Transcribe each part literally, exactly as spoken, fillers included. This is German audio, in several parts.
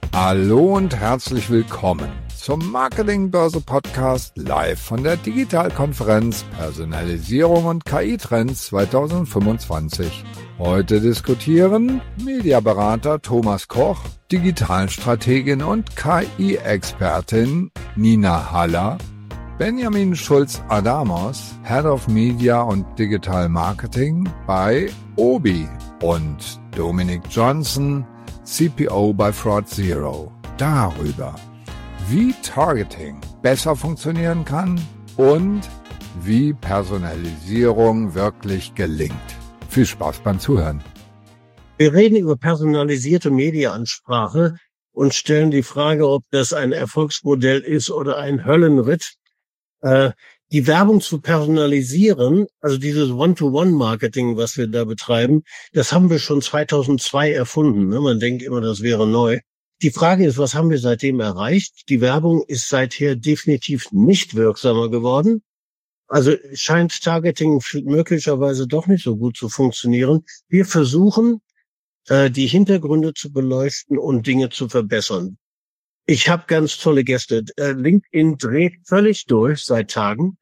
Hallo und herzlich willkommen zum Marketingbörse-Podcast live von der Digitalkonferenz Personalisierung und K I-Trends zwanzig fünfundzwanzig. Heute diskutieren Mediaberater Thomas Koch, Digitalstrategin und K I-Expertin Nina Haller, Benjamin Schulz-Adamos, Head of Media und Digital Marketing bei Obi und Dominik Johnson, C P O bei Fraud Zero, darüber, wie Targeting besser funktionieren kann und wie Personalisierung wirklich gelingt. Viel Spaß beim Zuhören. Wir reden über personalisierte Mediaansprache und stellen die Frage, ob das ein Erfolgsmodell ist oder ein Höllenritt. Äh, die Werbung zu personalisieren, also dieses One-to-One-Marketing, was wir da betreiben, das haben wir schon zweitausendzwei erfunden. Ne? Man denkt immer, das wäre neu. Die Frage ist, was haben wir seitdem erreicht? Die Werbung ist seither definitiv nicht wirksamer geworden. Also scheint Targeting möglicherweise doch nicht so gut zu funktionieren. Wir versuchen, äh, die Hintergründe zu beleuchten und Dinge zu verbessern. Ich habe ganz tolle Gäste. Äh, LinkedIn dreht völlig durch seit Tagen.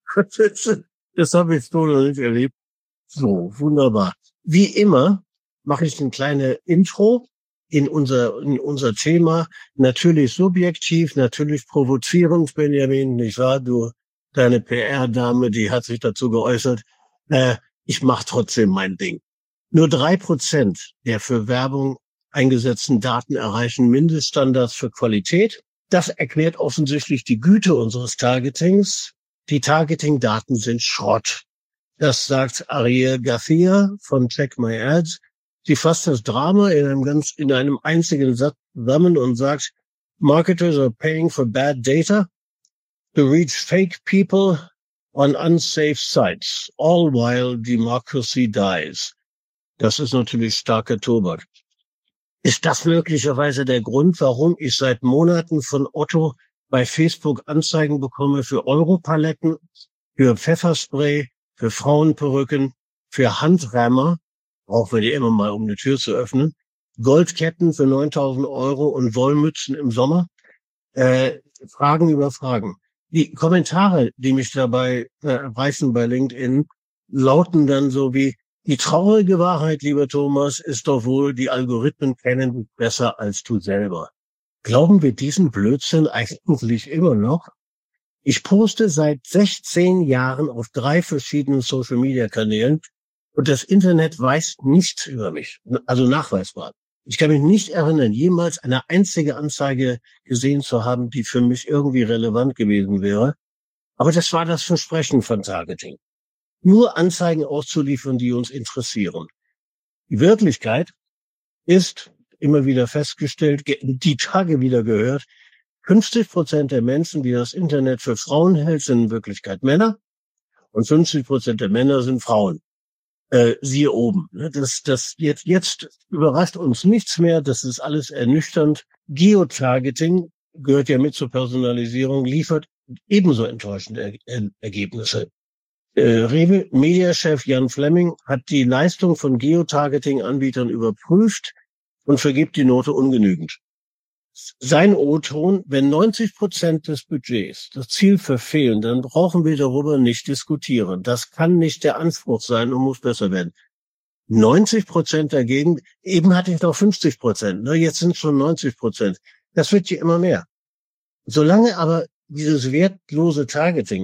Das habe ich so noch nicht erlebt. So, wunderbar. Wie immer mache ich ein kleines Intro in unser in unser Thema. Natürlich subjektiv, natürlich provozierend, Benjamin, nicht wahr? Du, deine P R-Dame, die hat sich dazu geäußert. Äh, ich mache trotzdem mein Ding. Nur drei Prozent der für Werbung eingesetzten Daten erreichen Mindeststandards für Qualität. Das erklärt offensichtlich die Güte unseres Targetings. Die Targeting-Daten sind Schrott. Das sagt Ariel Garcia von Check My Ads. Sie fasst das Drama in einem ganz, in einem einzigen Satz zusammen und sagt, Marketers are paying for bad data to reach fake people on unsafe sites, all while democracy dies. Das ist natürlich starker Tobak. Ist das möglicherweise der Grund, warum ich seit Monaten von Otto bei Facebook Anzeigen bekomme für Europaletten, für Pfefferspray, für Frauenperücken, für Handrämmer, brauchen wir die immer mal, um eine Tür zu öffnen, Goldketten für neuntausend Euro und Wollmützen im Sommer? Äh, Fragen über Fragen. Die Kommentare, die mich dabei äh, erreichen bei LinkedIn, lauten dann so wie, die traurige Wahrheit, lieber Thomas, ist doch wohl, die Algorithmen kennen dich besser als du selber. Glauben wir diesen Blödsinn eigentlich immer noch? Ich poste seit sechzehn Jahren auf drei verschiedenen Social-Media-Kanälen und das Internet weiß nichts über mich, also nachweisbar. Ich kann mich nicht erinnern, jemals eine einzige Anzeige gesehen zu haben, die für mich irgendwie relevant gewesen wäre. Aber das war das Versprechen von Targeting. Nur Anzeigen auszuliefern, die uns interessieren. Die Wirklichkeit ist, immer wieder festgestellt, die Tage wieder gehört, fünfzig Prozent der Menschen, die das Internet für Frauen hält, sind in Wirklichkeit Männer und fünfzig Prozent der Männer sind Frauen. Äh, siehe oben. Das, das jetzt, jetzt überrascht uns nichts mehr, das ist alles ernüchternd. Geotargeting gehört ja mit zur Personalisierung, liefert ebenso enttäuschende er- Ergebnisse. Äh, Rewe Mediachef Jan Fleming hat die Leistung von Geotargeting-Anbietern überprüft und vergibt die Note ungenügend. Sein O-Ton, wenn neunzig Prozent des Budgets das Ziel verfehlen, dann brauchen wir darüber nicht diskutieren. Das kann nicht der Anspruch sein und muss besser werden. neunzig Prozent dagegen, eben hatte ich noch fünfzig Prozent, ne, jetzt sind es schon neunzig Prozent. Das wird ja immer mehr. Solange aber dieses wertlose Targeting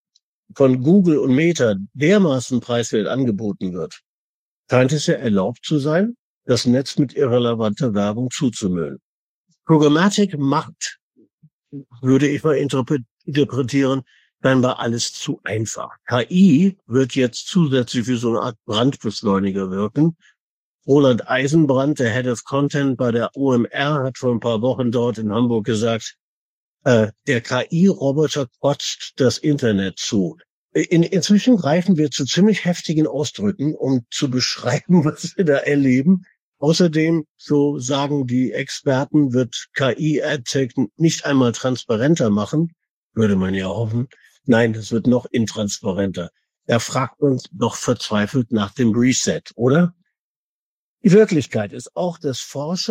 von Google und Meta dermaßen preiswert angeboten wird, scheint es ja erlaubt zu sein, das Netz mit irrelevanter Werbung zuzumüllen. Programmatic macht, würde ich mal interpretieren, scheinbar alles zu einfach. K I wird jetzt zusätzlich wie so eine Art Brandbeschleuniger wirken. Roland Eisenbrand, der Head of Content bei der O M R, hat vor ein paar Wochen dort in Hamburg gesagt, äh, der K I-Roboter kotzt das Internet zu. In, inzwischen greifen wir zu ziemlich heftigen Ausdrücken, um zu beschreiben, was wir da erleben. Außerdem, so sagen die Experten, wird K I-AdTech nicht einmal transparenter machen, würde man ja hoffen. Nein, das wird noch intransparenter. Da fragt man doch verzweifelt nach dem Reset, oder? Die Wirklichkeit ist auch, dass Forscher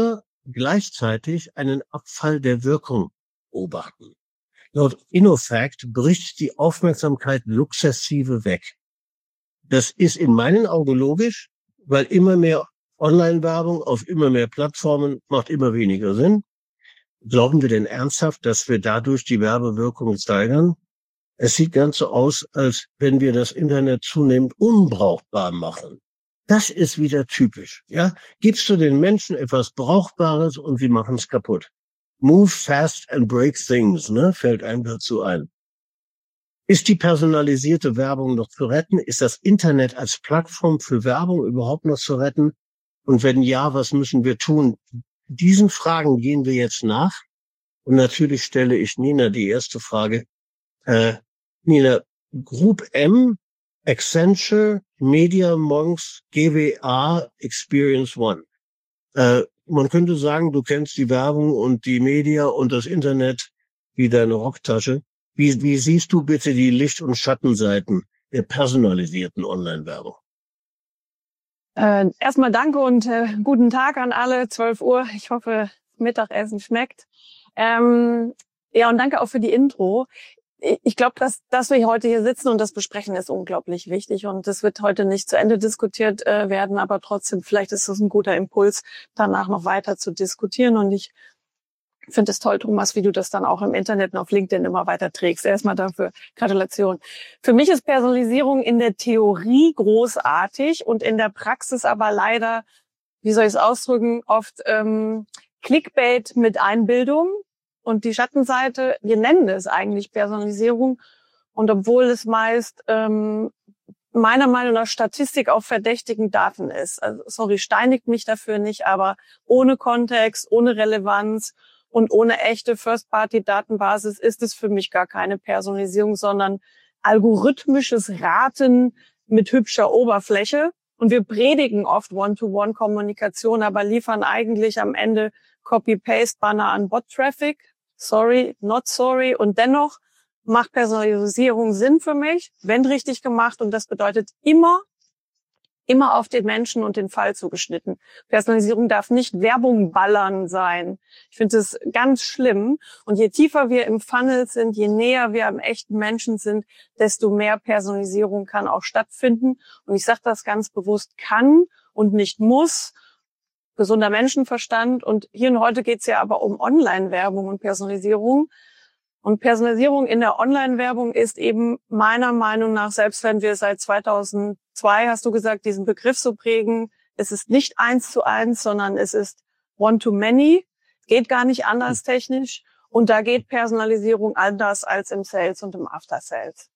gleichzeitig einen Abfall der Wirkung beobachten. Laut InnoFact bricht die Aufmerksamkeit sukzessive weg. Das ist in meinen Augen logisch, weil immer mehr Online-Werbung auf immer mehr Plattformen macht immer weniger Sinn. Glauben wir denn ernsthaft, dass wir dadurch die Werbewirkung steigern? Es sieht ganz so aus, als wenn wir das Internet zunehmend unbrauchbar machen. Das ist wieder typisch, ja? Gibst du den Menschen etwas Brauchbares und sie machen es kaputt. Move fast and break things, ne? Fällt einem dazu ein. Ist die personalisierte Werbung noch zu retten? Ist das Internet als Plattform für Werbung überhaupt noch zu retten? Und wenn ja, was müssen wir tun? Diesen Fragen gehen wir jetzt nach. Und natürlich stelle ich Nina die erste Frage. Äh, Nina, Group M, Accenture, Media Monks, G W A, Experience One. Äh, man könnte sagen, du kennst die Werbung und die Media und das Internet wie deine Rocktasche. Wie, wie siehst du bitte die Licht- und Schattenseiten der personalisierten Online-Werbung? Äh, erstmal danke und äh, guten Tag an alle. zwölf Uhr. Ich hoffe, Mittagessen schmeckt. Ähm, ja, und danke auch für die Intro. Ich glaube, dass, dass wir heute hier sitzen und das besprechen, ist unglaublich wichtig. Und das wird heute nicht zu Ende diskutiert äh, werden, aber trotzdem, vielleicht ist das ein guter Impuls, danach noch weiter zu diskutieren. Und ich finde es toll, Thomas, wie du das dann auch im Internet und auf LinkedIn immer weiter trägst. Erstmal dafür Gratulation. Für mich ist Personalisierung in der Theorie großartig und in der Praxis aber leider, wie soll ich es ausdrücken, oft ähm, Clickbait mit Einbildung. Und die Schattenseite, wir nennen es eigentlich Personalisierung. Und obwohl es meist ähm, meiner Meinung nach Statistik auf verdächtigen Daten ist. Also, sorry, steinigt mich dafür nicht, aber ohne Kontext, ohne Relevanz und ohne echte First-Party-Datenbasis ist es für mich gar keine Personalisierung, sondern algorithmisches Raten mit hübscher Oberfläche. Und wir predigen oft One-to-One-Kommunikation, aber liefern eigentlich am Ende Copy-Paste-Banner an Bot-Traffic. Sorry, not sorry. Und dennoch macht Personalisierung Sinn für mich, wenn richtig gemacht. Und das bedeutet immer, immer auf den Menschen und den Fall zugeschnitten. Personalisierung darf nicht Werbung ballern sein. Ich finde das ganz schlimm. Und je tiefer wir im Funnel sind, je näher wir am echten Menschen sind, desto mehr Personalisierung kann auch stattfinden. Und ich sage das ganz bewusst, kann und nicht muss. Gesunder Menschenverstand. Und hier und heute geht es ja aber um Online-Werbung und Personalisierung. Und Personalisierung in der Online-Werbung ist eben meiner Meinung nach, selbst wenn wir seit zweitausendzwei, hast du gesagt, diesen Begriff so prägen, es ist nicht eins zu eins, sondern es ist one to many. Geht gar nicht anders technisch. Und da geht Personalisierung anders als im Sales und im After Sales.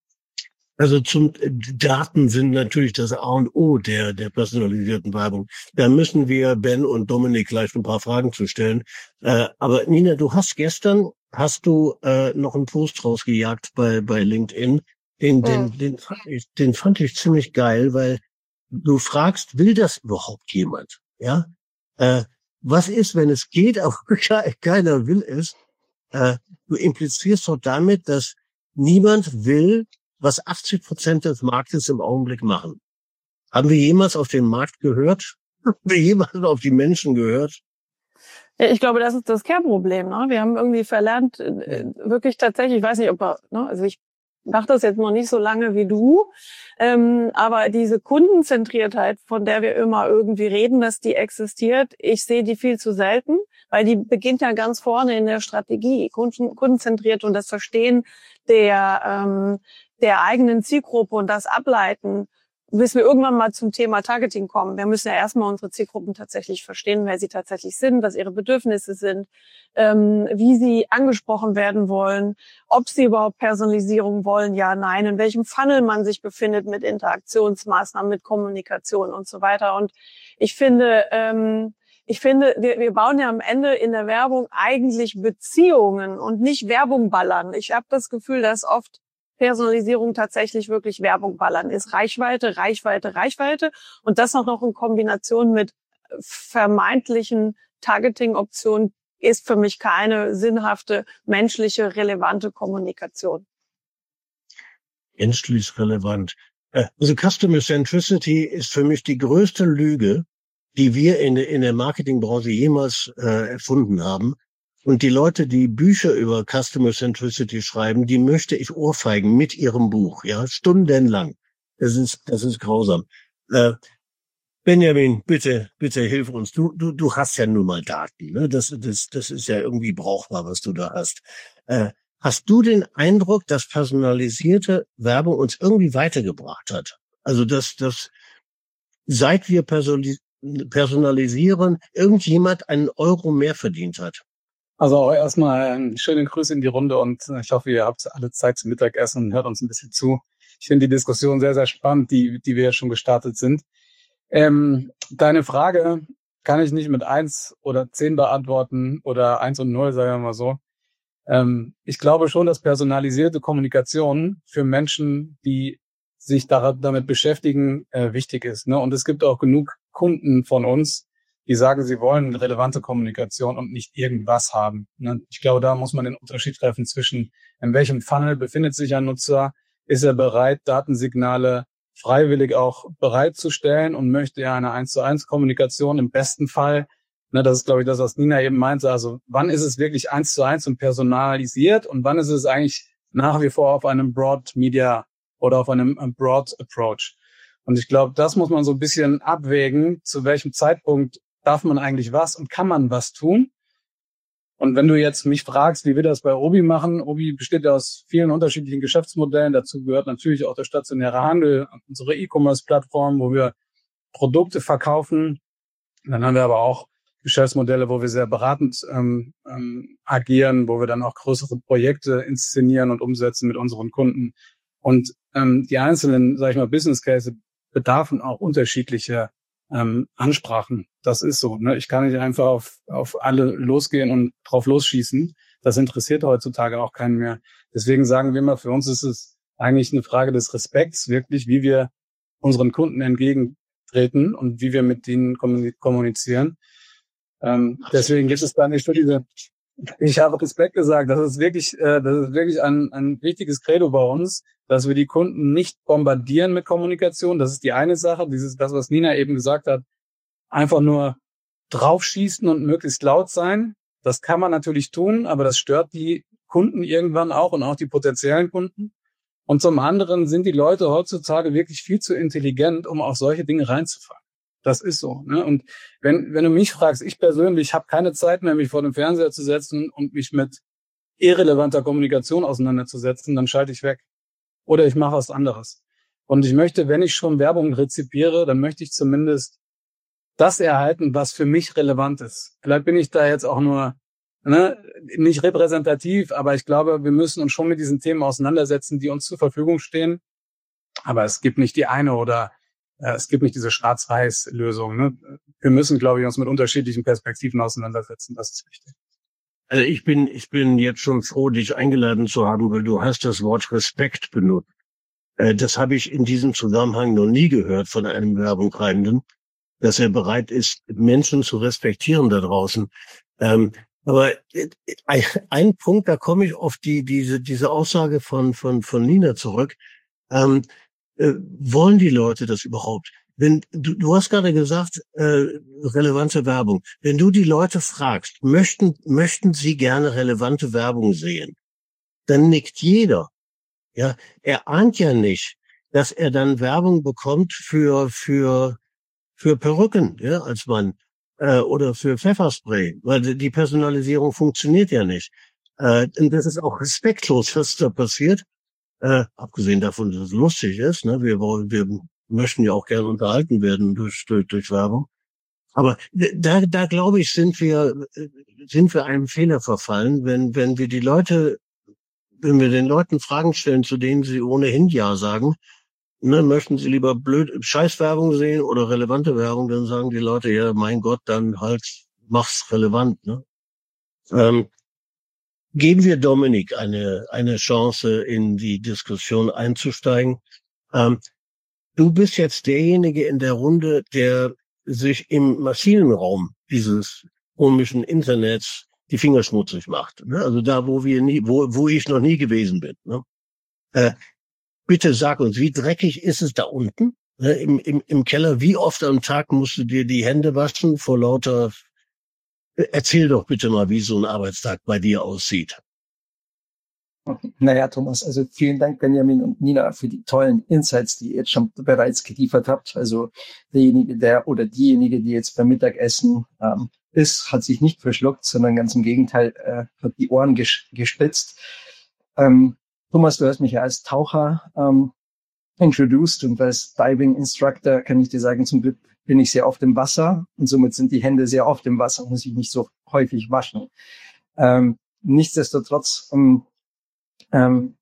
Also zum Daten sind natürlich das A und O der der personalisierten Werbung. Da müssen wir Ben und Dominik gleich ein paar Fragen zu stellen. Äh, aber Nina, du hast gestern hast du äh, noch einen Post rausgejagt bei bei LinkedIn. Den den Mhm. den fand ich, den fand ich ziemlich geil, weil du fragst, will das überhaupt jemand? Ja. Äh, was ist, wenn es geht, aber keiner will es? Äh, du implizierst doch damit, dass niemand will, was achtzig Prozent des Marktes im Augenblick machen. Haben wir jemals auf den Markt gehört? Haben wir jemals auf die Menschen gehört? Ja, ich glaube, das ist das Kernproblem. Ne? Wir haben irgendwie verlernt, äh, wirklich tatsächlich, ich weiß nicht, ob er, ne, also ich mache das jetzt noch nicht so lange wie du, ähm, aber diese Kundenzentriertheit, von der wir immer irgendwie reden, dass die existiert, ich sehe die viel zu selten, weil die beginnt ja ganz vorne in der Strategie, Kunden, kundenzentriert und das Verstehen der ähm, der eigenen Zielgruppe und das Ableiten, bis wir irgendwann mal zum Thema Targeting kommen. Wir müssen ja erstmal unsere Zielgruppen tatsächlich verstehen, wer sie tatsächlich sind, was ihre Bedürfnisse sind, ähm, wie sie angesprochen werden wollen, ob sie überhaupt Personalisierung wollen, ja, nein, in welchem Funnel man sich befindet mit Interaktionsmaßnahmen, mit Kommunikation und so weiter. Und ich finde, ähm, ich finde, wir, wir bauen ja am Ende in der Werbung eigentlich Beziehungen und nicht Werbung ballern. Ich habe das Gefühl, dass oft Personalisierung tatsächlich wirklich Werbung ballern ist. Reichweite, Reichweite, Reichweite und das auch noch in Kombination mit vermeintlichen Targeting-Optionen ist für mich keine sinnhafte, menschliche, relevante Kommunikation. Menschlich relevant. Also Customer Centricity ist für mich die größte Lüge, die wir in, in der Marketingbranche jemals äh, erfunden haben. Und die Leute, die Bücher über Customer Centricity schreiben, die möchte ich ohrfeigen mit ihrem Buch, ja, stundenlang. Das ist, das ist grausam. Äh, Benjamin, bitte, bitte hilf uns. Du, du, du hast ja nun mal Daten, ne? Das, das, das ist ja irgendwie brauchbar, was du da hast. Äh, hast du den Eindruck, dass personalisierte Werbung uns irgendwie weitergebracht hat? Also, dass, dass, seit wir personalisieren, irgendjemand einen Euro mehr verdient hat? Also auch erstmal einen schönen Grüß in die Runde und ich hoffe, ihr habt alle Zeit zum Mittagessen und hört uns ein bisschen zu. Ich finde die Diskussion sehr, sehr spannend, die, die wir schon gestartet sind. Ähm, deine Frage kann ich nicht mit eins oder zehn beantworten oder eins und null, sagen wir mal so. Ähm, ich glaube schon, dass personalisierte Kommunikation für Menschen, die sich da, damit beschäftigen, äh, wichtig ist, ne? Und es gibt auch genug Kunden von uns, die sagen, sie wollen relevante Kommunikation und nicht irgendwas haben, ne? Ich glaube, da muss man den Unterschied treffen zwischen, in welchem Funnel befindet sich ein Nutzer, ist er bereit, Datensignale freiwillig auch bereitzustellen und möchte er eine eins zu eins Kommunikation im besten Fall, ne, das ist, glaube ich, das, was Nina eben meinte, also wann ist es wirklich eins zu eins und personalisiert und wann ist es eigentlich nach wie vor auf einem Broad Media oder auf einem Broad Approach. Und ich glaube, das muss man so ein bisschen abwägen, zu welchem Zeitpunkt darf man eigentlich was und kann man was tun. Und wenn du jetzt mich fragst, wie wir das bei Obi machen, Obi besteht ja aus vielen unterschiedlichen Geschäftsmodellen. Dazu gehört natürlich auch der stationäre Handel, unsere E-Commerce-Plattform, wo wir Produkte verkaufen. Dann haben wir aber auch Geschäftsmodelle, wo wir sehr beratend ähm, ähm, agieren, wo wir dann auch größere Projekte inszenieren und umsetzen mit unseren Kunden. Und ähm, die einzelnen, sage ich mal, Business Cases bedarfen auch unterschiedliche ähm, Ansprachen. Das ist so, ne? Ich kann nicht einfach auf auf alle losgehen und drauf losschießen. Das interessiert heutzutage auch keinen mehr. Deswegen sagen wir immer, für uns ist es eigentlich eine Frage des Respekts, wirklich, wie wir unseren Kunden entgegentreten und wie wir mit ihnen kommunizieren. Ähm, deswegen gibt es da nicht für diese. Ich habe Respekt gesagt. Das ist wirklich, äh, das ist wirklich ein, ein wichtiges Credo bei uns, dass wir die Kunden nicht bombardieren mit Kommunikation. Das ist die eine Sache. Dieses, das, was Nina eben gesagt hat, einfach nur draufschießen und möglichst laut sein. Das kann man natürlich tun, aber das stört die Kunden irgendwann auch und auch die potenziellen Kunden. Und zum anderen sind die Leute heutzutage wirklich viel zu intelligent, um auf solche Dinge reinzufallen. Das ist so, ne? Und wenn wenn du mich fragst, ich persönlich habe keine Zeit mehr, mich vor dem Fernseher zu setzen und mich mit irrelevanter Kommunikation auseinanderzusetzen, dann schalte ich weg. Oder ich mache was anderes. Und ich möchte, wenn ich schon Werbung rezipiere, dann möchte ich zumindest das erhalten, was für mich relevant ist. Vielleicht bin ich da jetzt auch nur ne, nicht repräsentativ, aber ich glaube, wir müssen uns schon mit diesen Themen auseinandersetzen, die uns zur Verfügung stehen. Aber es gibt nicht die eine oder es gibt nicht diese Schwarz-Weiß-Lösung. Ne? Wir müssen, glaube ich, uns mit unterschiedlichen Perspektiven auseinandersetzen. Das ist wichtig. Also ich bin, ich bin jetzt schon froh, dich eingeladen zu haben, weil du hast das Wort Respekt benutzt. Das habe ich in diesem Zusammenhang noch nie gehört von einem Werbungtreibenden, dass er bereit ist, Menschen zu respektieren da draußen. Aber ein Punkt, da komme ich auf die diese diese Aussage von von von Nina zurück. Äh, wollen die Leute das überhaupt? Wenn du, du hast gerade gesagt, äh, relevante Werbung. Wenn du die Leute fragst, möchten möchten sie gerne relevante Werbung sehen, dann nickt jeder. Ja, er ahnt ja nicht, dass er dann Werbung bekommt für für für Perücken, ja, als Mann äh, oder für Pfefferspray, weil die Personalisierung funktioniert ja nicht. Äh, und das ist auch respektlos, was da passiert. Äh, abgesehen davon, dass es lustig ist, ne, wir wollen, wir möchten ja auch gerne unterhalten werden durch, durch, durch Werbung. Aber da, da glaube ich, sind wir, sind wir einem Fehler verfallen, wenn, wenn wir die Leute, wenn wir den Leuten Fragen stellen, zu denen sie ohnehin Ja sagen, ne, möchten sie lieber blöd Scheißwerbung sehen oder relevante Werbung, dann sagen die Leute, ja, mein Gott, dann halt, mach's relevant, ne. Ähm, Geben wir Dominik eine eine Chance, in die Diskussion einzusteigen. Ähm, du bist jetzt derjenige in der Runde, der sich im Maschinenraum dieses komischen Internets die Finger schmutzig macht. Ne? Also da, wo wir nie, wo wo ich noch nie gewesen bin. Ne? Äh, bitte sag uns, wie dreckig ist es da unten? ne, im, im, im Keller. Wie oft am Tag musst du dir die Hände waschen vor lauter... Erzähl doch bitte mal, wie so ein Arbeitstag bei dir aussieht. Naja, Thomas, also vielen Dank, Benjamin und Nina, für die tollen Insights, die ihr jetzt schon bereits geliefert habt. Also derjenige, der oder diejenige, die jetzt beim Mittagessen ähm, ist, hat sich nicht verschluckt, sondern ganz im Gegenteil, äh, hat die Ohren ges- gespitzt. Ähm, Thomas, du hast mich ja als Taucher ähm, introduced und als Diving Instructor kann ich dir sagen, zum Glück bin ich sehr oft im Wasser und somit sind die Hände sehr oft im Wasser, muss ich nicht so häufig waschen. Ähm, nichtsdestotrotz, ähm, ähm,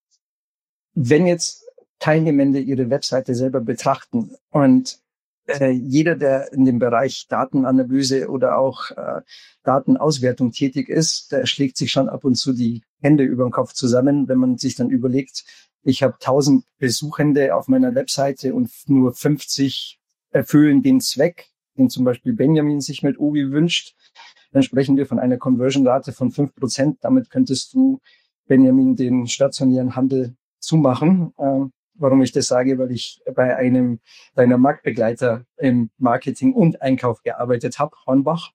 wenn jetzt Teilnehmende ihre Webseite selber betrachten und äh, jeder, der in dem Bereich Datenanalyse oder auch äh, Datenauswertung tätig ist, der schlägt sich schon ab und zu die Hände über den Kopf zusammen, wenn man sich dann überlegt, ich habe tausend Besuchende auf meiner Webseite und nur fünfzig erfüllen den Zweck, den zum Beispiel Benjamin sich mit Obi wünscht. Dann sprechen wir von einer Conversion-Rate von fünf Prozent. Damit könntest du, Benjamin, den stationären Handel zumachen. Ähm, warum ich das sage, weil ich bei einem deiner Marktbegleiter im Marketing und Einkauf gearbeitet habe, Hornbach.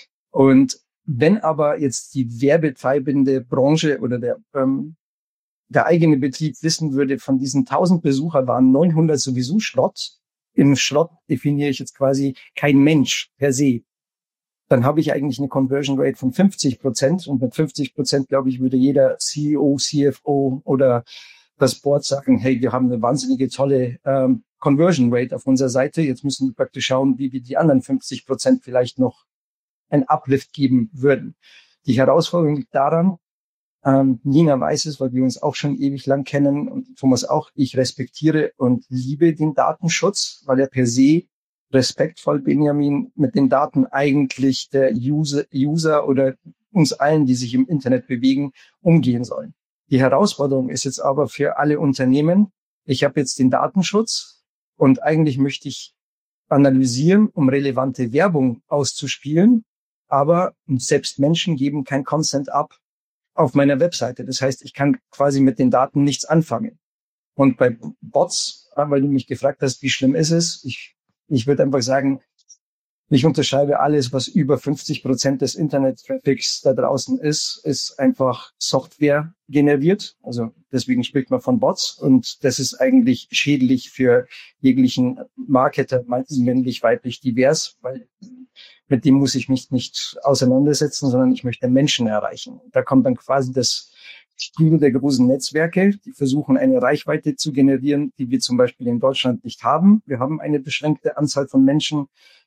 Und wenn aber jetzt die werbetreibende Branche oder der ähm, der eigene Betrieb wissen würde, von diesen tausend Besucher waren neunhundert sowieso Schrott. Im Schrott definiere ich jetzt quasi kein Mensch per se. Dann habe ich eigentlich eine Conversion Rate von fünfzig Prozent. Und mit fünfzig Prozent, glaube ich, würde jeder C E O, C F O oder das Board sagen, hey, wir haben eine wahnsinnige tolle ähm, Conversion Rate auf unserer Seite. Jetzt müssen wir praktisch schauen, wie wir die anderen fünfzig Prozent vielleicht noch ein Uplift geben würden. Die Herausforderung liegt daran, Ähm, Nina weiß es, weil wir uns auch schon ewig lang kennen und Thomas auch. Ich respektiere und liebe den Datenschutz, weil er per se respektvoll, Benjamin, mit den Daten eigentlich der User, User oder uns allen, die sich im Internet bewegen, umgehen sollen. Die Herausforderung ist jetzt aber für alle Unternehmen, ich habe jetzt den Datenschutz und eigentlich möchte ich analysieren, um relevante Werbung auszuspielen, aber selbst Menschen geben kein Consent ab auf meiner Webseite. Das heißt, ich kann quasi mit den Daten nichts anfangen. Und bei Bots, weil du mich gefragt hast, wie schlimm ist es, ich, ich würde einfach sagen, ich unterschreibe alles, was über fünfzig Prozent des Internet-Traffics da draußen ist, ist einfach Software generiert. Also deswegen spricht man von Bots und das ist eigentlich schädlich für jeglichen Marketer, männlich, weiblich, divers, weil mit dem muss ich mich nicht auseinandersetzen, sondern ich möchte Menschen erreichen. Da kommt dann quasi das Spiel der großen Netzwerke, die versuchen, eine Reichweite zu generieren, die wir zum Beispiel in Deutschland nicht haben. Wir haben eine beschränkte Anzahl von Menschen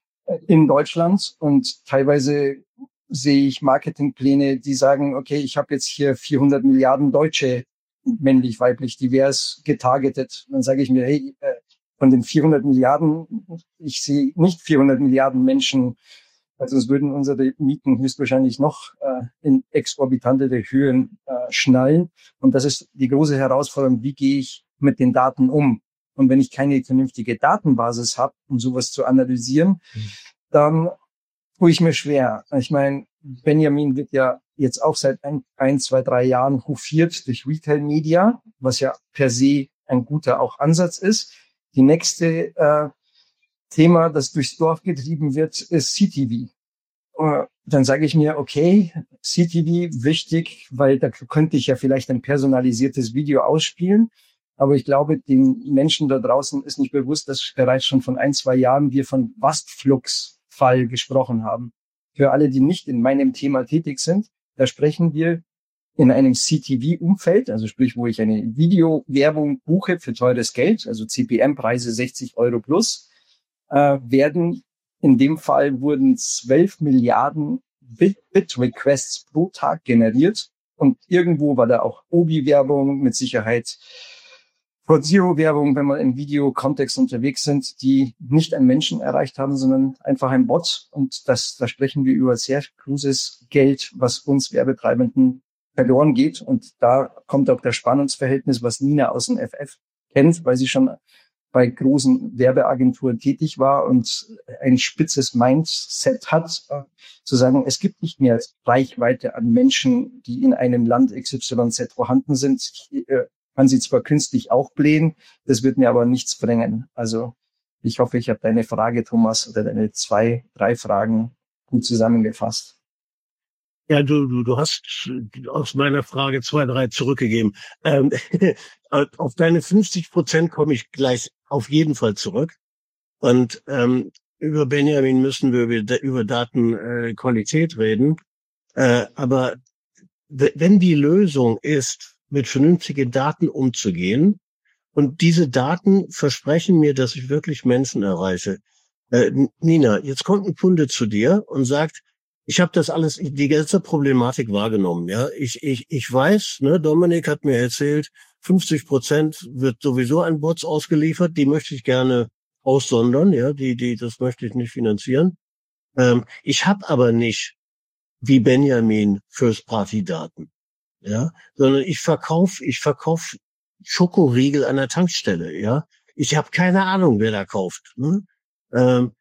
in Deutschland und teilweise sehe ich Marketingpläne, die sagen, okay, ich habe jetzt hier vierhundert Milliarden Deutsche, männlich, weiblich, divers, getargetet. Dann sage ich mir, hey, von den vierhundert Milliarden, ich sehe nicht vierhundert Milliarden Menschen, also es würden unsere Mieten höchstwahrscheinlich noch äh, in exorbitante Höhen äh, schnallen. Und das ist die große Herausforderung, wie gehe ich mit den Daten um? Und wenn ich keine vernünftige Datenbasis habe, um sowas zu analysieren, mhm. dann tue ich mir schwer. Ich meine, Benjamin wird ja jetzt auch seit ein, ein, zwei, drei Jahren hofiert durch Retail Media, was ja per se ein guter auch Ansatz ist. Die nächste äh, Thema, das durchs Dorf getrieben wird, ist C T V. Uh, dann sage ich mir, okay, C T V wichtig, weil da könnte ich ja vielleicht ein personalisiertes Video ausspielen. Aber ich glaube, den Menschen da draußen ist nicht bewusst, dass bereits schon von ein, zwei Jahren wir von Wastflux-Fall gesprochen haben. Für alle, die nicht in meinem Thema tätig sind, da sprechen wir in einem C T V-Umfeld, also sprich, wo ich eine Videowerbung buche für teures Geld, also C P M-Preise sechzig Euro plus, äh, werden, in dem Fall wurden zwölf Milliarden Bit-Requests pro Tag generiert und irgendwo war da auch Obi-Werbung, mit Sicherheit Zero-Werbung, wenn wir im Video-Kontext unterwegs sind, die nicht einen Menschen erreicht haben, sondern einfach ein Bot. Und das, da sprechen wir über sehr großes Geld, was uns Werbetreibenden verloren geht. Und da kommt auch das Spannungsverhältnis, was Nina aus dem F F kennt, weil sie schon bei großen Werbeagenturen tätig war und ein spitzes Mindset hat, zu sagen, es gibt nicht mehr Reichweite an Menschen, die in einem Land X Y Z vorhanden sind. Ich kann sie zwar künstlich auch blähen, das wird mir aber nichts bringen. Also Ich hoffe, ich habe deine Frage, Thomas, oder deine zwei, drei Fragen gut zusammengefasst. Ja, du, du, du hast aus meiner Frage zwei, drei zurückgegeben. Ähm, auf deine fünfzig Prozent komme ich gleich auf jeden Fall zurück. Und ähm, über Benjamin müssen wir über Datenqualität äh, reden. Äh, aber w- wenn die Lösung ist, mit vernünftigen Daten umzugehen, und diese Daten versprechen mir, dass ich wirklich Menschen erreiche. Äh, Nina, jetzt kommt ein Kunde zu dir und sagt, ich habe das alles, die ganze Problematik wahrgenommen. Ja, ich ich ich weiß, ne, Dominik hat mir erzählt, fünfzig Prozent wird sowieso an Bots ausgeliefert. Die möchte ich gerne aussondern. Ja, die die das möchte ich nicht finanzieren. Ähm, ich habe aber nicht wie Benjamin First-Party-Daten. Ja, sondern ich verkaufe ich verkauf Schokoriegel an der Tankstelle. Ja, ich habe keine Ahnung, wer da kauft. Ne? Ähm,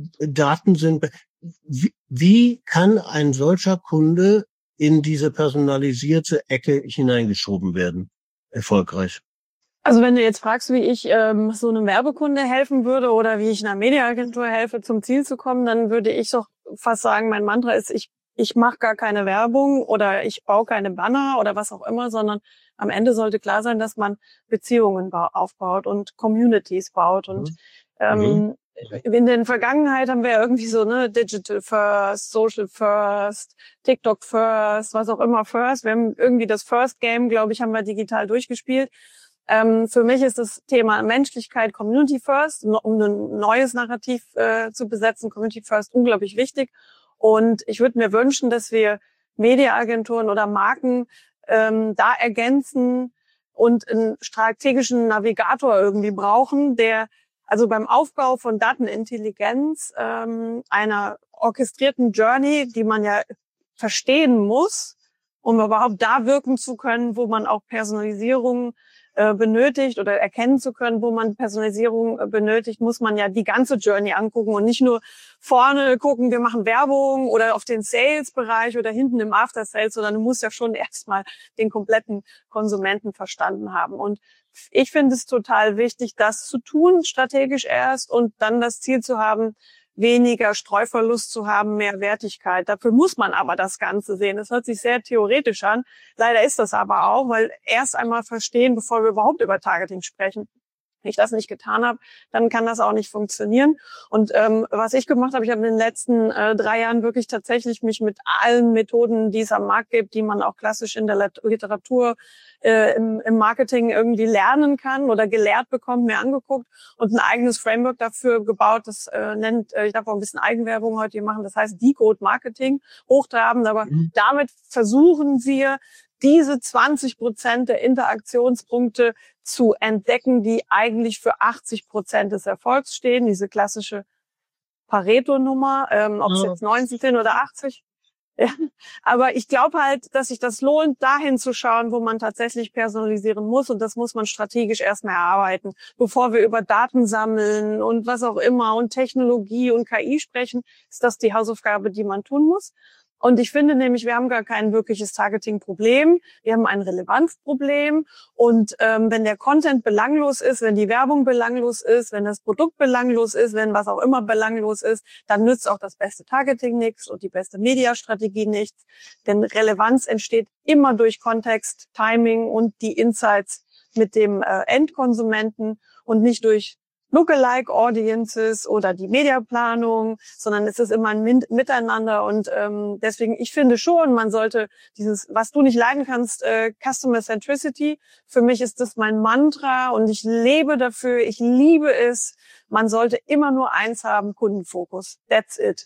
Daten sind. Wie, wie kann ein solcher Kunde in diese personalisierte Ecke hineingeschoben werden? Erfolgreich. Also wenn du jetzt fragst, wie ich ähm, so einem Werbekunde helfen würde oder wie ich einer Mediaagentur helfe, zum Ziel zu kommen, dann würde ich doch fast sagen, mein Mantra ist, ich ich mache gar keine Werbung oder ich baue keine Banner oder was auch immer, sondern am Ende sollte klar sein, dass man Beziehungen ba- aufbaut und Communities baut. Und Mhm. ähm, in der Vergangenheit haben wir irgendwie so, ne, Digital First, Social First, TikTok First, was auch immer First. Wir haben irgendwie das First Game, glaube ich, haben wir digital durchgespielt. Ähm, für mich ist das Thema Menschlichkeit, Community First, um ein neues Narrativ äh, zu besetzen, Community First, unglaublich wichtig. Und ich würde mir wünschen, dass wir Mediaagenturen oder Marken ähm, da ergänzen und einen strategischen Navigator irgendwie brauchen, der also beim Aufbau von Datenintelligenz, ähm, einer orchestrierten Journey, die man ja verstehen muss, um überhaupt da wirken zu können, wo man auch Personalisierung äh, benötigt oder erkennen zu können, wo man Personalisierung äh, benötigt, muss man ja die ganze Journey angucken und nicht nur vorne gucken, wir machen Werbung oder auf den Sales-Bereich oder hinten im After-Sales, sondern du musst ja schon erstmal den kompletten Konsumenten verstanden haben. Und ich finde es total wichtig, das zu tun, strategisch erst, und dann das Ziel zu haben, weniger Streuverlust zu haben, mehr Wertigkeit. Dafür muss man aber das Ganze sehen. Das hört sich sehr theoretisch an. Leider ist das aber auch, weil erst einmal verstehen, bevor wir überhaupt über Targeting sprechen. Wenn ich das nicht getan habe, dann kann das auch nicht funktionieren. Und ähm, was ich gemacht habe, ich habe in den letzten äh, drei Jahren wirklich tatsächlich mich mit allen Methoden, die es am Markt gibt, die man auch klassisch in der Literatur äh, im, im Marketing irgendwie lernen kann oder gelehrt bekommt, mir angeguckt und ein eigenes Framework dafür gebaut. Das äh, nennt, äh, ich darf auch ein bisschen Eigenwerbung heute hier machen, das heißt Decode Marketing, hochtrabend, aber mhm. damit versuchen wir, diese zwanzig Prozent der Interaktionspunkte zu entdecken, die eigentlich für achtzig Prozent des Erfolgs stehen. Diese klassische Pareto-Nummer, ähm, ob es jetzt neunzehn sind oder achtzig. Ja. Aber ich glaube halt, dass sich das lohnt, dahin zu schauen, wo man tatsächlich personalisieren muss. Und das muss man strategisch erstmal erarbeiten. Bevor wir über Daten sammeln und was auch immer und Technologie und K I sprechen, ist das die Hausaufgabe, die man tun muss. Und ich finde nämlich, wir haben gar kein wirkliches Targeting-Problem. Wir haben ein Relevanzproblem. Und ähm, wenn der Content belanglos ist, wenn die Werbung belanglos ist, wenn das Produkt belanglos ist, wenn was auch immer belanglos ist, dann nützt auch das beste Targeting nichts und die beste Mediastrategie nichts. Denn Relevanz entsteht immer durch Kontext, Timing und die Insights mit dem äh, Endkonsumenten und nicht durch Lookalike Audiences oder die Mediaplanung, sondern es ist immer ein Min- Miteinander. Und ähm, deswegen, ich finde schon, man sollte dieses, was du nicht leiden kannst, äh, Customer Centricity, für mich ist das mein Mantra und ich lebe dafür, ich liebe es. Man sollte immer nur eins haben, Kundenfokus. That's it.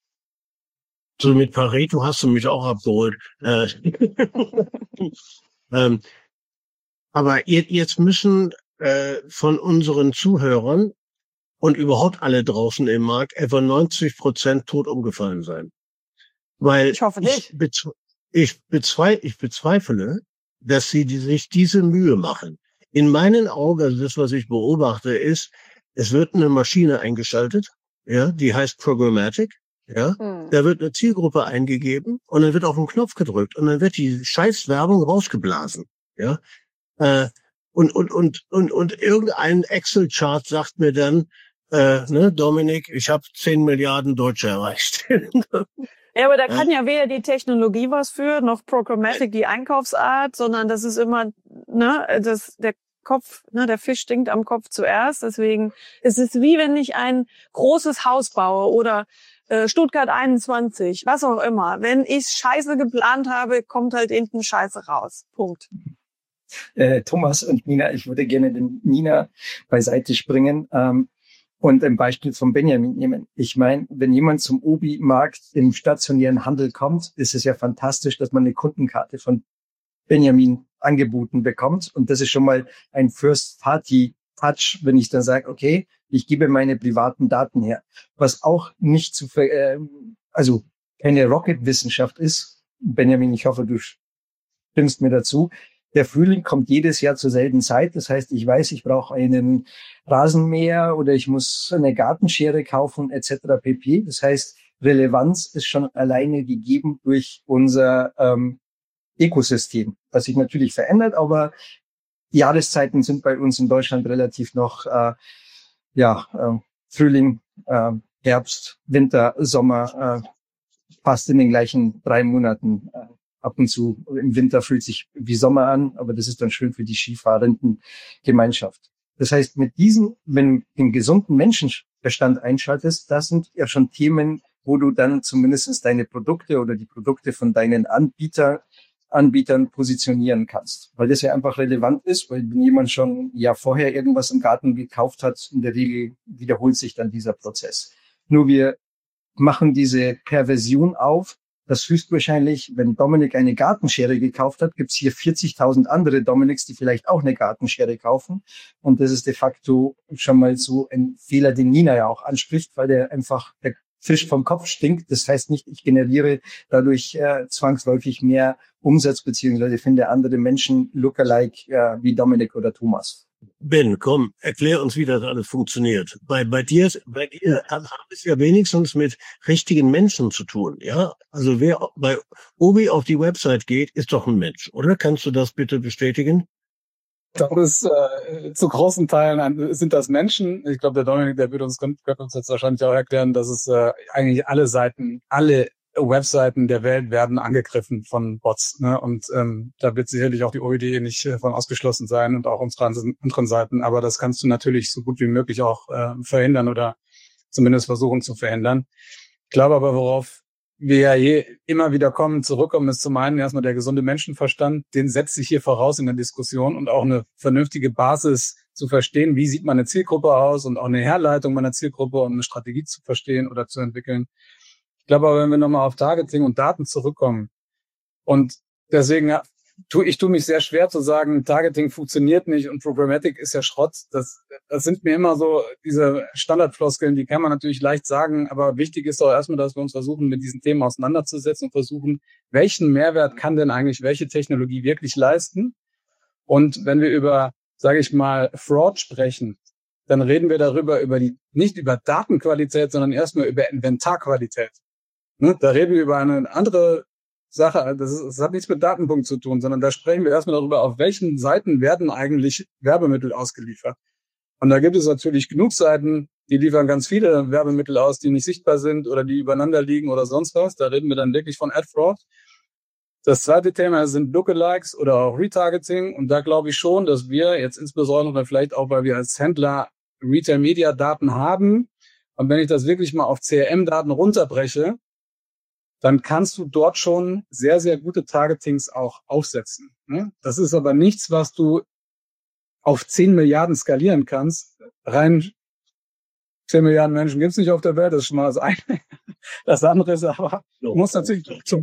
So mit Pareto hast du mich auch abgeholt. Äh, ähm, aber jetzt müssen von unseren Zuhörern und überhaupt alle draußen im Markt etwa neunzig Prozent tot umgefallen sein. Weil ich hoffe nicht. Ich, bezwe- ich, bezwe- ich bezweifle, dass sie die, sich diese Mühe machen. In meinen Augen, also das, was ich beobachte, ist, es wird eine Maschine eingeschaltet, ja, die heißt Programmatic, ja, hm. Da wird eine Zielgruppe eingegeben und dann wird auf den Knopf gedrückt und dann wird die Scheißwerbung rausgeblasen, ja, äh, Und, und, und, und, und irgendein Excel-Chart sagt mir dann, äh, ne, Dominik, ich habe zehn Milliarden Deutsche erreicht. Ja, aber da kann ja weder die Technologie was für, noch Programmatic die Einkaufsart, sondern das ist immer, ne, das, der Kopf, ne, der Fisch stinkt am Kopf zuerst. Deswegen ist es wie wenn ich ein großes Haus baue oder äh, Stuttgart einundzwanzig, was auch immer. Wenn ich Scheiße geplant habe, kommt halt hinten Scheiße raus. Punkt. Äh, Thomas und Nina, ich würde gerne den Nina beiseite springen. Ähm, Und ein Beispiel von Benjamin nehmen. Ich meine, wenn jemand zum Obi-Markt im stationären Handel kommt, ist es ja fantastisch, dass man eine Kundenkarte von Benjamin angeboten bekommt. Und das ist schon mal ein First-Party-Touch, wenn ich dann sage, okay, ich gebe meine privaten Daten her. Was auch nicht zu, ver äh, also keine Rocket-Wissenschaft ist. Benjamin, ich hoffe, du stimmst mir dazu. Der Frühling kommt jedes Jahr zur selben Zeit. Das heißt, ich weiß, ich brauche einen Rasenmäher oder ich muss eine Gartenschere kaufen et cetera pp. Das heißt, Relevanz ist schon alleine gegeben durch unser ähm, Ökosystem, was sich natürlich verändert, aber die Jahreszeiten sind bei uns in Deutschland relativ noch äh, ja äh, Frühling, äh, Herbst, Winter, Sommer, äh, fast in den gleichen drei Monaten. Äh, Ab und zu im Winter fühlt sich wie Sommer an, aber das ist dann schön für die skifahrenden Gemeinschaft. Das heißt, mit diesen, wenn du den gesunden Menschenverstand einschaltest, das sind ja schon Themen, wo du dann zumindest deine Produkte oder die Produkte von deinen Anbieter, Anbietern positionieren kannst. Weil das ja einfach relevant ist, weil wenn jemand schon ja vorher irgendwas im Garten gekauft hat, in der Regel wiederholt sich dann dieser Prozess. Nur wir machen diese Perversion auf, dass höchstwahrscheinlich, wenn Dominik eine Gartenschere gekauft hat, gibt's hier vierzigtausend andere Dominiks, die vielleicht auch eine Gartenschere kaufen. Und das ist de facto schon mal so ein Fehler, den Nina ja auch anspricht, weil der einfach der Fisch vom Kopf stinkt. Das heißt nicht, ich generiere dadurch äh, zwangsläufig mehr Umsatz, beziehungsweise finde andere Menschen lookalike äh, wie Dominik oder Thomas. Ben, komm, erklär uns, wie das alles funktioniert. Bei, bei dir, bei dir hat es ja wenigstens mit richtigen Menschen zu tun, ja? Also wer bei Obi auf die Website geht, ist doch ein Mensch, oder? Kannst du das bitte bestätigen? Das ist äh, zu großen Teilen ein, sind das Menschen. Ich glaube, der Dominik, der wird uns, könnte uns jetzt wahrscheinlich auch erklären, dass es äh, eigentlich alle Seiten, alle Webseiten der Welt werden angegriffen von Bots, ne? Und ähm, da wird sicherlich auch die O E D nicht äh, von ausgeschlossen sein und auch unsere anderen Seiten. Aber das kannst du natürlich so gut wie möglich auch äh, verhindern oder zumindest versuchen zu verhindern. Ich glaube aber, worauf wir ja je immer wieder kommen, zurückkommen, ist zum einen erstmal der gesunde Menschenverstand. Den setzt sich hier voraus in der Diskussion und auch eine vernünftige Basis zu verstehen, wie sieht meine Zielgruppe aus und auch eine Herleitung meiner Zielgruppe und eine Strategie zu verstehen oder zu entwickeln. Ich glaube aber, wenn wir nochmal auf Targeting und Daten zurückkommen und deswegen ja, tu, ich tue mich sehr schwer zu sagen, Targeting funktioniert nicht und Programmatic ist ja Schrott. Das, das sind mir immer so diese Standardfloskeln, die kann man natürlich leicht sagen, aber wichtig ist doch erstmal, dass wir uns versuchen, mit diesen Themen auseinanderzusetzen und versuchen, welchen Mehrwert kann denn eigentlich welche Technologie wirklich leisten? Und wenn wir über, sage ich mal, Fraud sprechen, dann reden wir darüber, über die, nicht über Datenqualität, sondern erstmal über Inventarqualität. Ne? Da reden wir über eine andere Sache. Das, ist, das hat nichts mit Datenpunkt zu tun, sondern da sprechen wir erstmal darüber, auf welchen Seiten werden eigentlich Werbemittel ausgeliefert. Und da gibt es natürlich genug Seiten, die liefern ganz viele Werbemittel aus, die nicht sichtbar sind oder die übereinander liegen oder sonst was. Da reden wir dann wirklich von Ad Fraud. Das zweite Thema sind Lookalikes oder auch Retargeting. Und da glaube ich schon, dass wir jetzt insbesondere vielleicht auch, weil wir als Händler Retail-Media-Daten haben. Und wenn ich das wirklich mal auf C R M-Daten runterbreche, dann kannst du dort schon sehr, sehr gute Targetings auch aufsetzen. Das ist aber nichts, was du auf zehn Milliarden skalieren kannst. Rein zehn Milliarden Menschen gibt's nicht auf der Welt, das ist schon mal das eine. Das andere ist aber, du musst natürlich zum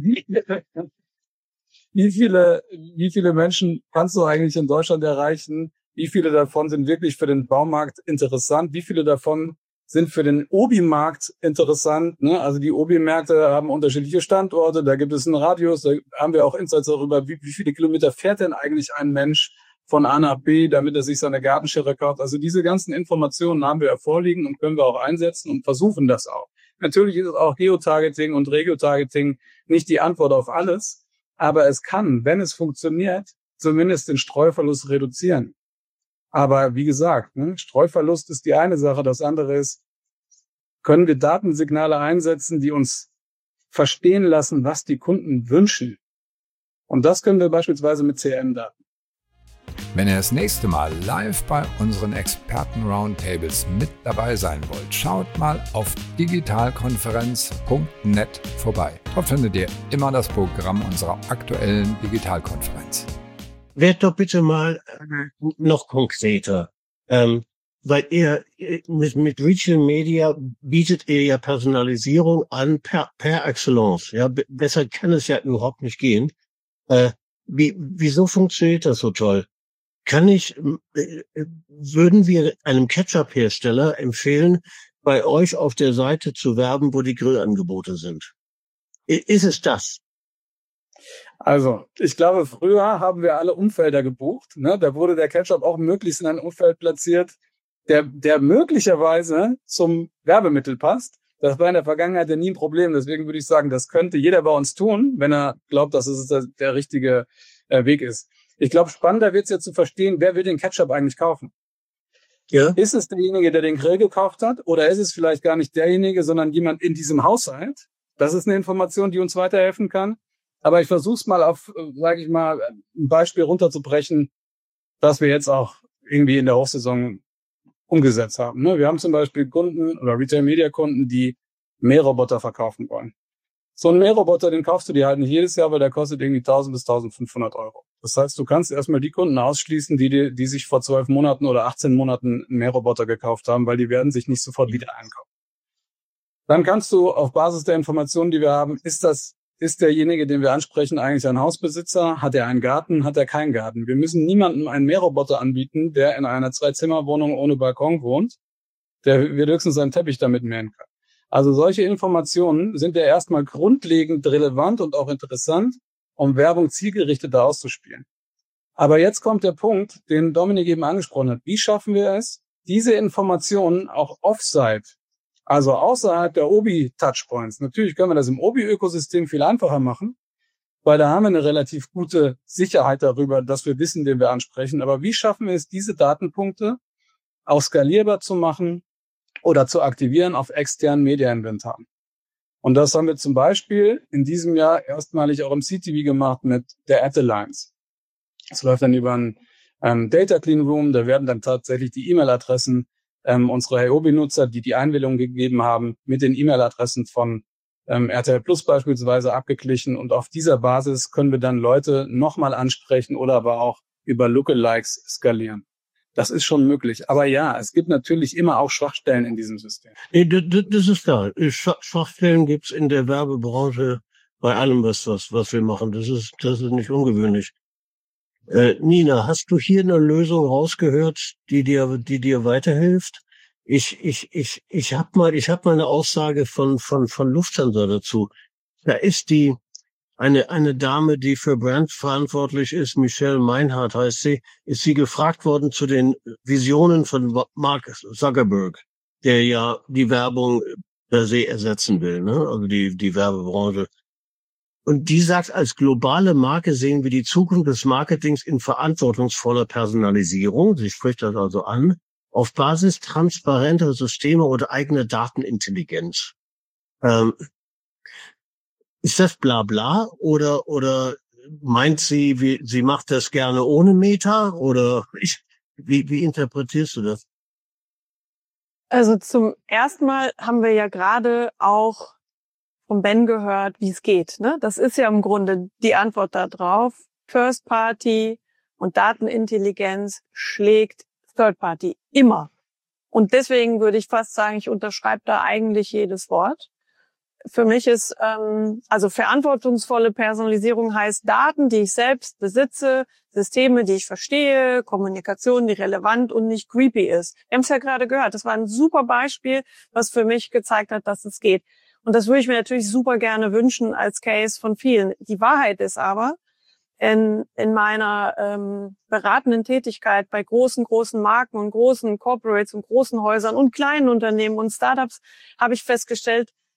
wie viele, wie viele Menschen kannst du eigentlich in Deutschland erreichen? Wie viele davon sind wirklich für den Baumarkt interessant? Wie viele davon sind für den Obi-Markt interessant? Ne? Also die Obi-Märkte haben unterschiedliche Standorte, da gibt es einen Radius, da haben wir auch Insights darüber, wie, wie viele Kilometer fährt denn eigentlich ein Mensch von A nach B, damit er sich seine Gartenschere kauft. Also diese ganzen Informationen haben wir ja vorliegen und können wir auch einsetzen und versuchen das auch. Natürlich ist es auch Geotargeting und Regiotargeting nicht die Antwort auf alles, aber es kann, wenn es funktioniert, zumindest den Streuverlust reduzieren. Aber wie gesagt, ne, Streuverlust ist die eine Sache. Das andere ist, können wir Datensignale einsetzen, die uns verstehen lassen, was die Kunden wünschen. Und das können wir beispielsweise mit C R M-Daten. Wenn ihr das nächste Mal live bei unseren Experten-Roundtables mit dabei sein wollt, schaut mal auf digitalkonferenz punkt net vorbei. Dort findet ihr immer das Programm unserer aktuellen Digitalkonferenz. Werd doch bitte mal äh, noch konkreter. Ähm, weil ihr mit, mit Retail Media bietet ihr ja Personalisierung an per, per Excellence. Ja, B- besser kann es ja überhaupt nicht gehen. Äh, wie, wieso funktioniert das so toll? Kann ich, äh, würden wir einem Ketchup-Hersteller empfehlen, bei euch auf der Seite zu werben, wo die Grillangebote sind? I- Ist es das? Also, ich glaube, früher haben wir alle Umfelder gebucht. Ne? Da wurde der Ketchup auch möglichst in ein Umfeld platziert, der, der möglicherweise zum Werbemittel passt. Das war in der Vergangenheit ja nie ein Problem. Deswegen würde ich sagen, das könnte jeder bei uns tun, wenn er glaubt, dass es der, der richtige äh, Weg ist. Ich glaube, spannender wird es jetzt zu verstehen, wer will den Ketchup eigentlich kaufen? Ja. Ist es derjenige, der den Grill gekauft hat? Oder ist es vielleicht gar nicht derjenige, sondern jemand in diesem Haushalt? Das ist eine Information, die uns weiterhelfen kann. Aber ich versuche es mal auf, sage ich mal, ein Beispiel runterzubrechen, das wir jetzt auch irgendwie in der Hochsaison umgesetzt haben. Ne? Wir haben zum Beispiel Kunden oder Retail-Media-Kunden, die Mähroboter verkaufen wollen. So ein Mähroboter, den kaufst du dir halt nicht jedes Jahr, weil der kostet irgendwie tausend bis tausendfünfhundert Euro. Das heißt, du kannst erstmal die Kunden ausschließen, die, die, die sich vor zwölf Monaten oder achtzehn Monaten einen Mähroboter gekauft haben, weil die werden sich nicht sofort wieder einkaufen. Dann kannst du auf Basis der Informationen, die wir haben, ist das, ist derjenige, den wir ansprechen, eigentlich ein Hausbesitzer? Hat er einen Garten? Hat er keinen Garten? Wir müssen niemandem einen Mähroboter anbieten, der in einer Zwei-Zimmer-Wohnung ohne Balkon wohnt, der wir höchstens seinen Teppich damit mähen kann. Also solche Informationen sind ja erstmal grundlegend relevant und auch interessant, um Werbung zielgerichteter auszuspielen. Aber jetzt kommt der Punkt, den Dominik eben angesprochen hat. Wie schaffen wir es, diese Informationen auch offsite, also außerhalb der Obi-Touchpoints? Natürlich können wir das im Obi-Ökosystem viel einfacher machen, weil da haben wir eine relativ gute Sicherheit darüber, dass wir wissen, den wir ansprechen. Aber wie schaffen wir es, diese Datenpunkte auch skalierbar zu machen oder zu aktivieren auf externen Media-Inventaren? Und das haben wir zum Beispiel in diesem Jahr erstmalig auch im C T V gemacht mit der Ad Alliance. Das läuft dann über einen ähm, Data Clean Room. Da werden dann tatsächlich die E-Mail-Adressen ähm, unserer H O B-Nutzer, die die Einwilligung gegeben haben, mit den E-Mail-Adressen von ähm, R T L Plus beispielsweise abgeglichen. Und auf dieser Basis können wir dann Leute nochmal ansprechen oder aber auch über Lookalikes skalieren. Das ist schon möglich. Aber ja, es gibt natürlich immer auch Schwachstellen in diesem System. Nee, das, das ist klar. Schwach- Schwachstellen gibt's in der Werbebranche bei allem, was, was, was wir machen. Das ist, das ist nicht ungewöhnlich. Äh, Nina, hast du hier eine Lösung rausgehört, die dir, die dir weiterhilft? Ich, ich, ich, ich hab mal, ich hab mal eine Aussage von, von, von Lufthansa dazu. Da ist die, eine, eine Dame, die für Brand verantwortlich ist, Michelle Meinhardt heißt sie, ist sie gefragt worden zu den Visionen von Mark Zuckerberg, der ja die Werbung per se ersetzen will, ne? Also die, die Werbebranche. Und die sagt, als globale Marke sehen wir die Zukunft des Marketings in verantwortungsvoller Personalisierung. Sie spricht das also an, auf Basis transparenter Systeme oder eigener Datenintelligenz. Ähm, ist das bla bla oder, oder meint sie, wie, sie macht das gerne ohne Meta oder ich, wie, wie interpretierst du das? Also zum ersten Mal haben wir ja gerade auch von Ben gehört, wie es geht. Ne? Das ist ja im Grunde die Antwort da drauf. First Party und Datenintelligenz schlägt Third Party immer. Und deswegen würde ich fast sagen, ich unterschreibe da eigentlich jedes Wort. Für mich ist ähm, also verantwortungsvolle Personalisierung heißt Daten, die ich selbst besitze, Systeme, die ich verstehe, Kommunikation, die relevant und nicht creepy ist. Wir haben es ja gerade gehört. Das war ein super Beispiel, was für mich gezeigt hat, dass es geht. Und das würde ich mir natürlich super gerne wünschen als Case von vielen. Die Wahrheit ist aber, in, in meiner ähm, beratenden Tätigkeit bei großen, großen Marken und großen Corporates und großen Häusern und kleinen Unternehmen und Startups habe ich festgestellt,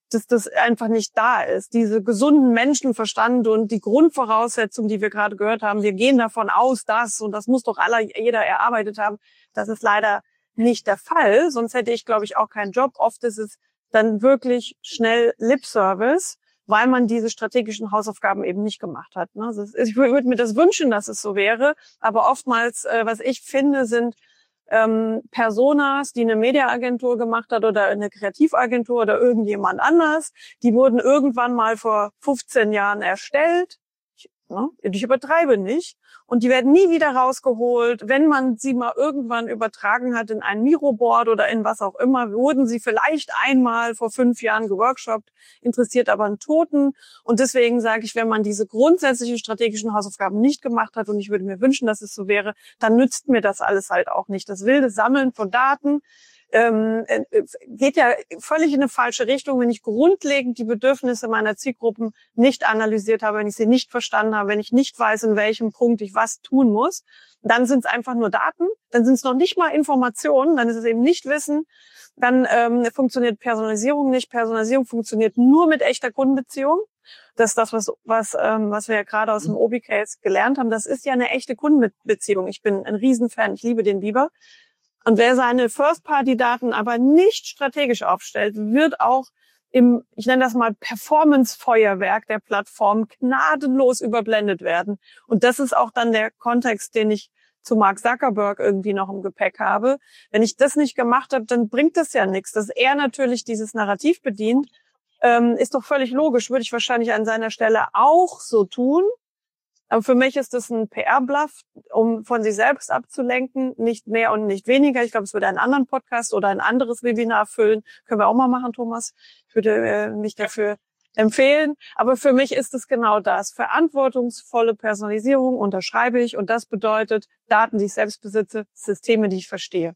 dass das einfach nicht da ist. Diese gesunden Menschenverstand und die Grundvoraussetzungen, die wir gerade gehört haben, wir gehen davon aus, dass, und das muss doch aller, jeder erarbeitet haben, das ist leider nicht der Fall. Sonst hätte ich, glaube ich, auch keinen Job. Oft ist es dann wirklich schnell Lip-Service, weil man diese strategischen Hausaufgaben eben nicht gemacht hat. Also ich würde mir das wünschen, dass es so wäre, aber oftmals, was ich finde, sind ähm, Personas, die eine Mediaagentur gemacht hat oder eine Kreativagentur oder irgendjemand anders, die wurden irgendwann mal vor fünfzehn Jahren erstellt. Ich, ne, ich übertreibe nicht. Und die werden nie wieder rausgeholt. Wenn man sie mal irgendwann übertragen hat in ein Miroboard oder in was auch immer, wurden sie vielleicht einmal vor fünf Jahren geworkshoppt, interessiert aber einen Toten. Und deswegen sage ich, wenn man diese grundsätzlichen strategischen Hausaufgaben nicht gemacht hat, und ich würde mir wünschen, dass es so wäre, dann nützt mir das alles halt auch nicht. Das wilde Sammeln von Daten ähm, geht ja völlig in eine falsche Richtung, wenn ich grundlegend die Bedürfnisse meiner Zielgruppen nicht analysiert habe, wenn ich sie nicht verstanden habe, wenn ich nicht weiß, in welchem Punkt ich was tun muss. Dann sind es einfach nur Daten, dann sind es noch nicht mal Informationen, dann ist es eben nicht Wissen, dann ähm, funktioniert Personalisierung nicht. Personalisierung funktioniert nur mit echter Kundenbeziehung. Das ist das, was, was, ähm, was wir ja gerade aus dem Obi-Case gelernt haben. Das ist ja eine echte Kundenbeziehung. Ich bin ein Riesenfan, ich liebe den Biber. Und wer seine First-Party-Daten aber nicht strategisch aufstellt, wird auch im, ich nenne das mal Performance-Feuerwerk der Plattform gnadenlos überblendet werden. Und das ist auch dann der Kontext, den ich zu Mark Zuckerberg irgendwie noch im Gepäck habe. Wenn ich das nicht gemacht habe, dann bringt das ja nichts. Dass er natürlich dieses Narrativ bedient, ähm, ist doch völlig logisch, würde ich wahrscheinlich an seiner Stelle auch so tun. Aber für mich ist das ein P R-Bluff, um von sich selbst abzulenken, nicht mehr und nicht weniger. Ich glaube, es würde einen anderen Podcast oder ein anderes Webinar füllen. Können wir auch mal machen, Thomas. Ich würde äh, mich dafür empfehlen. Aber für mich ist es genau das. Verantwortungsvolle Personalisierung unterschreibe ich. Und das bedeutet Daten, die ich selbst besitze, Systeme, die ich verstehe.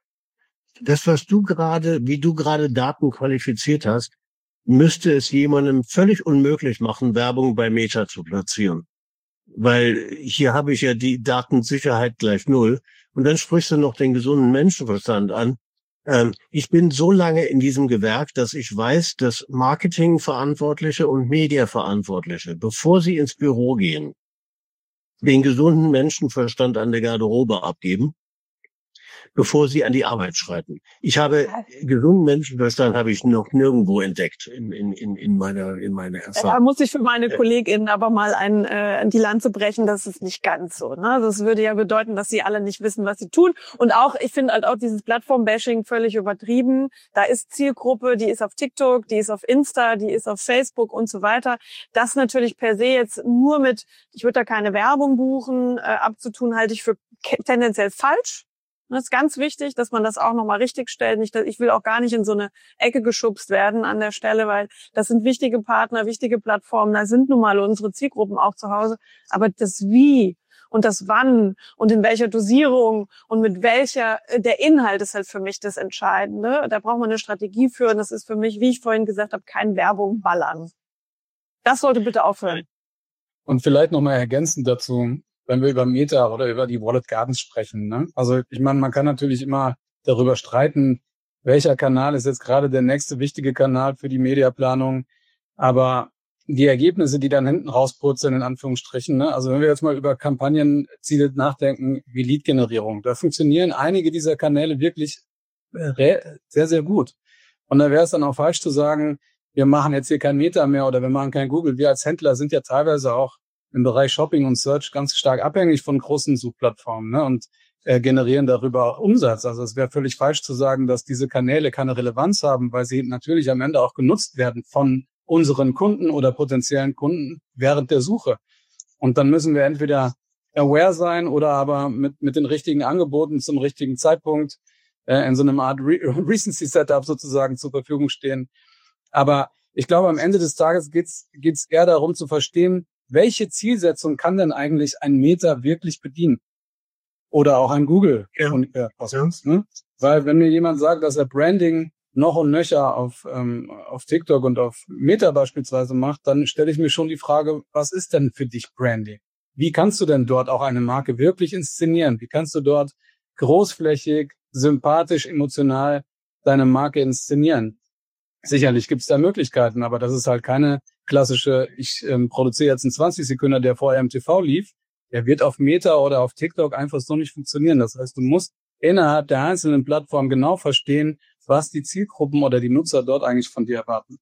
Das, was du gerade, wie du gerade Daten qualifiziert hast, müsste es jemandem völlig unmöglich machen, Werbung bei Meta zu platzieren. Weil hier habe ich ja die Datensicherheit gleich null. Und dann sprichst du noch den gesunden Menschenverstand an. Ähm, ich bin so lange in diesem Gewerk, dass ich weiß, dass Marketingverantwortliche und Mediaverantwortliche, bevor sie ins Büro gehen, den gesunden Menschenverstand an der Garderobe abgeben, bevor sie an die Arbeit schreiten. Ich habe gesunden Menschenverstand habe ich noch nirgendwo entdeckt in in in in meiner in meiner Erfahrung. Da muss ich für meine KollegInnen aber mal ein äh, die Lanze brechen, das ist nicht ganz so. Ne? Das würde ja bedeuten, dass sie alle nicht wissen, was sie tun. Und auch, ich finde halt auch dieses Plattform-Bashing völlig übertrieben. Da ist Zielgruppe, die ist auf TikTok, die ist auf Insta, die ist auf Facebook und so weiter. Das natürlich per se jetzt nur mit, ich würde da keine Werbung buchen, äh, abzutun, halte ich für tendenziell falsch. Das ist ganz wichtig, dass man das auch nochmal richtig stellt. Nicht, ich will auch gar nicht in so eine Ecke geschubst werden an der Stelle, weil das sind wichtige Partner, wichtige Plattformen. Da sind nun mal unsere Zielgruppen auch zu Hause. Aber das Wie und das Wann und in welcher Dosierung und mit welcher, der Inhalt ist halt für mich das Entscheidende. Da braucht man eine Strategie für. Und das ist für mich, wie ich vorhin gesagt habe, kein Werbung ballern. Das sollte bitte aufhören. Und vielleicht nochmal ergänzend dazu, wenn wir über Meta oder über die Walled Gardens sprechen. Ne? Also ich meine, man kann natürlich immer darüber streiten, welcher Kanal ist jetzt gerade der nächste wichtige Kanal für die Mediaplanung. Aber die Ergebnisse, die dann hinten rauspurzeln, in Anführungsstrichen, ne? Also wenn wir jetzt mal über Kampagnenziele nachdenken, wie Lead-Generierung, da funktionieren einige dieser Kanäle wirklich sehr, sehr gut. Und da wäre es dann auch falsch zu sagen, wir machen jetzt hier kein Meta mehr oder wir machen kein Google. Wir als Händler sind ja teilweise auch im Bereich Shopping und Search ganz stark abhängig von großen Suchplattformen, ne, und äh, generieren darüber Umsatz. Also es wäre völlig falsch zu sagen, dass diese Kanäle keine Relevanz haben, weil sie natürlich am Ende auch genutzt werden von unseren Kunden oder potenziellen Kunden während der Suche. Und dann müssen wir entweder aware sein oder aber mit mit den richtigen Angeboten zum richtigen Zeitpunkt äh, in so einem Art Re- Recency-Setup sozusagen zur Verfügung stehen. Aber ich glaube, am Ende des Tages geht's geht's eher darum zu verstehen, welche Zielsetzung kann denn eigentlich ein Meta wirklich bedienen? Oder auch ein Google. Ja. Und, ja, Kosmos, ne? Weil wenn mir jemand sagt, dass er Branding noch und nöcher auf, ähm, auf TikTok und auf Meta beispielsweise macht, dann stelle ich mir schon die Frage, was ist denn für dich Branding? Wie kannst du denn dort auch eine Marke wirklich inszenieren? Wie kannst du dort großflächig, sympathisch, emotional deine Marke inszenieren? Sicherlich gibt es da Möglichkeiten, aber das ist halt keine klassische, ich ähm, produziere jetzt einen zwanzig Sekunden, der vorher im T V lief, der wird auf Meta oder auf TikTok einfach so nicht funktionieren. Das heißt, du musst innerhalb der einzelnen Plattformen genau verstehen, was die Zielgruppen oder die Nutzer dort eigentlich von dir erwarten.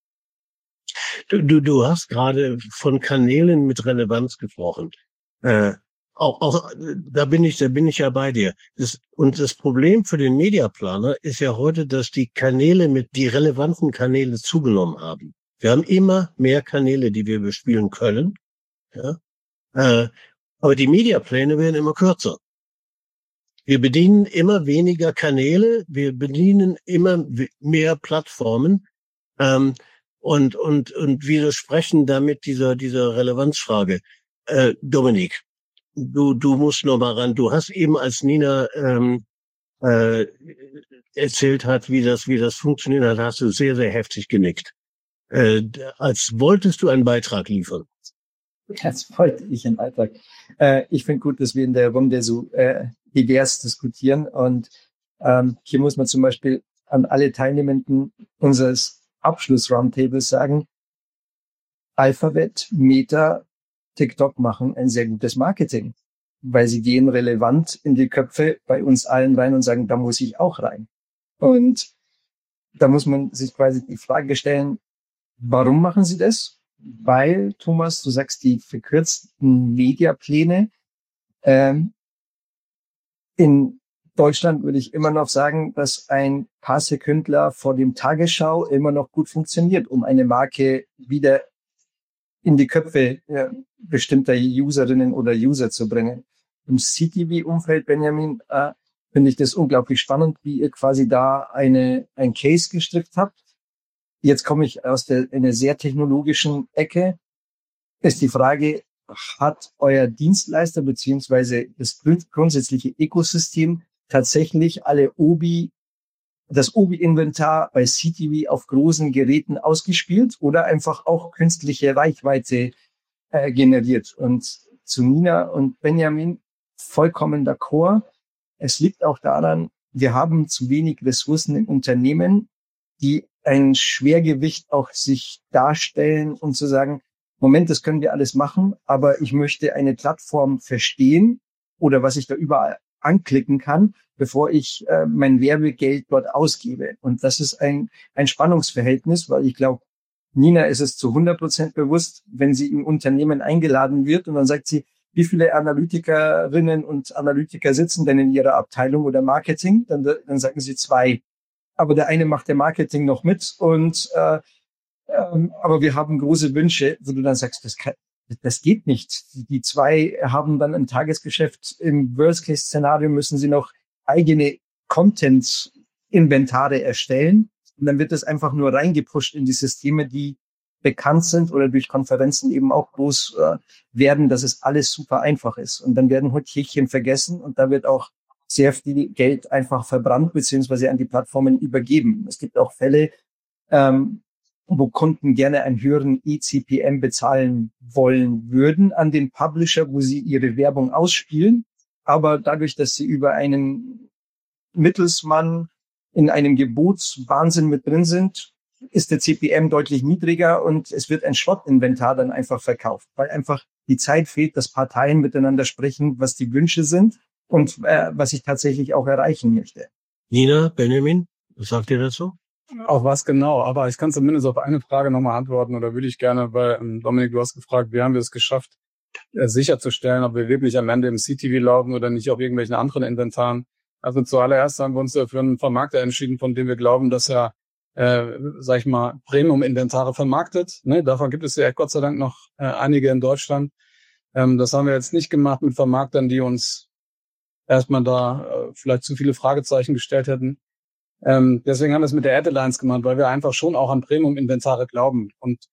Du, du, du hast gerade von Kanälen mit Relevanz gesprochen. Äh, auch, auch, da bin ich, da bin ich ja bei dir. Das, und das Problem für den Mediaplaner ist ja heute, dass die Kanäle mit, die relevanten Kanäle zugenommen haben. Wir haben immer mehr Kanäle, die wir bespielen können. Ja? Äh, aber die Mediapläne werden immer kürzer. Wir bedienen immer weniger Kanäle, wir bedienen immer mehr Plattformen. Ähm, und, und, und widersprechen damit dieser, dieser Relevanzfrage. Äh, Dominik, du, du musst noch mal ran. Du hast eben, als Nina ähm, äh, erzählt hat, wie das, wie das funktioniert hat, hast du sehr, sehr heftig genickt. Äh, als wolltest du einen Beitrag liefern. Jetzt wollte ich einen Beitrag. Äh, ich finde gut, dass wir in der Runde so äh, divers diskutieren. Und ähm, hier muss man zum Beispiel an alle Teilnehmenden unseres Abschluss-Roundtables sagen, Alphabet, Meta, TikTok machen ein sehr gutes Marketing, weil sie gehen relevant in die Köpfe bei uns allen rein und sagen, da muss ich auch rein. Und da muss man sich quasi die Frage stellen, warum machen sie das? Weil, Thomas, du sagst, die verkürzten Mediapläne ähm, in Deutschland würde ich immer noch sagen, dass ein paar Sekündler vor dem Tagesschau immer noch gut funktioniert, um eine Marke wieder in die Köpfe ja, bestimmter Userinnen oder User zu bringen. Im C T V-Umfeld, Benjamin, äh, finde ich das unglaublich spannend, wie ihr quasi da eine ein Case gestrickt habt. Jetzt komme ich aus der einer sehr technologischen Ecke. Ist die Frage, hat euer Dienstleister beziehungsweise das grundsätzliche Ökosystem tatsächlich alle Obi, das Obi-Inventar bei C T V auf großen Geräten ausgespielt oder einfach auch künstliche Reichweite äh, generiert? Und zu Nina und Benjamin vollkommen d'accord. Es liegt auch daran, wir haben zu wenig Ressourcen im Unternehmen, die ein Schwergewicht auch sich darstellen und zu sagen, Moment, das können wir alles machen, aber ich möchte eine Plattform verstehen oder was ich da überall anklicken kann, bevor ich äh, mein Werbegeld dort ausgebe. Und das ist ein ein Spannungsverhältnis, weil ich glaube, Nina ist es zu hundert Prozent bewusst, wenn sie im Unternehmen eingeladen wird und dann sagt sie, wie viele Analytikerinnen und Analytiker sitzen denn in ihrer Abteilung oder Marketing? Dann, dann sagen sie zwei. Aber der eine macht der Marketing noch mit und äh, ähm, aber wir haben große Wünsche, wo du dann sagst, das kann, das geht nicht. Die zwei haben dann ein Tagesgeschäft. Im Worst-Case-Szenario müssen sie noch eigene Content-Inventare erstellen. Und dann wird das einfach nur reingepusht in die Systeme, die bekannt sind oder durch Konferenzen eben auch groß äh, werden, dass es alles super einfach ist. Und dann werden Häkchen vergessen und da wird auch sehr viel Geld einfach verbrannt beziehungsweise an die Plattformen übergeben. Es gibt auch Fälle, ähm, wo Kunden gerne einen höheren E C P M bezahlen wollen würden an den Publisher, wo sie ihre Werbung ausspielen. Aber dadurch, dass sie über einen Mittelsmann in einem Gebotswahnsinn mit drin sind, ist der C P M deutlich niedriger und es wird ein Schrottinventar dann einfach verkauft, weil einfach die Zeit fehlt, dass Parteien miteinander sprechen, was die Wünsche sind und äh, was ich tatsächlich auch erreichen möchte. Nina, Benjamin, was sagt ihr dazu? Auf was genau? Aber ich kann zumindest auf eine Frage nochmal antworten oder würde ich gerne, weil ähm, Dominik, du hast gefragt, wie haben wir es geschafft, äh, sicherzustellen, ob wir wirklich am Ende im C T V laufen oder nicht auf irgendwelchen anderen Inventaren. Also zuallererst haben wir uns für einen Vermarkter entschieden, von dem wir glauben, dass er, äh, sag ich mal, Premium-Inventare vermarktet. Ne? Davon gibt es ja Gott sei Dank noch äh, einige in Deutschland. Ähm, das haben wir jetzt nicht gemacht mit Vermarktern, die uns erstmal da äh, vielleicht zu viele Fragezeichen gestellt hätten. Ähm, deswegen haben wir es mit der Ad Alliance gemacht, weil wir einfach schon auch an Premium-Inventare glauben. Und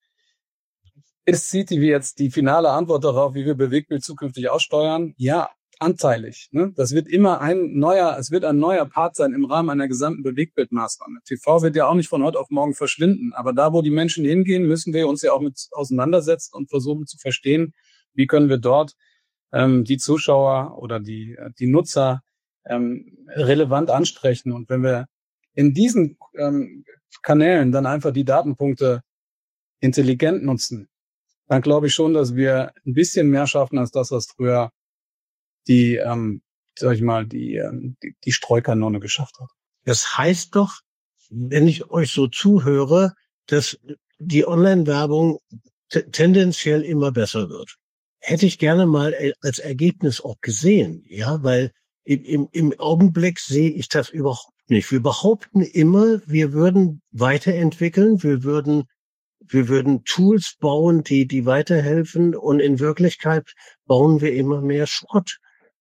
ist C T V jetzt die finale Antwort darauf, wie wir Bewegtbild zukünftig aussteuern? Ja, anteilig. Ne? Das wird immer ein neuer, es wird ein neuer Part sein im Rahmen einer gesamten Bewegtbildmaßnahme. T V wird ja auch nicht von heute auf morgen verschwinden. Aber da, wo die Menschen hingehen, müssen wir uns ja auch mit auseinandersetzen und versuchen zu verstehen, wie können wir dort ähm, die Zuschauer oder die, die Nutzer ähm, relevant ansprechen. Und wenn wir in diesen ähm, Kanälen dann einfach die Datenpunkte intelligent nutzen, dann glaube ich schon, dass wir ein bisschen mehr schaffen als das, was früher die, ähm, sag ich mal, die, ähm, die, die Streukanone geschafft hat. Das heißt doch, wenn ich euch so zuhöre, dass die Online-Werbung t- tendenziell immer besser wird. Hätte ich gerne mal als Ergebnis auch gesehen, ja, weil im, im, im Augenblick sehe ich das überhaupt nicht. Wir behaupten immer, wir würden weiterentwickeln, wir würden, wir würden Tools bauen, die, die weiterhelfen, und in Wirklichkeit bauen wir immer mehr Schrott.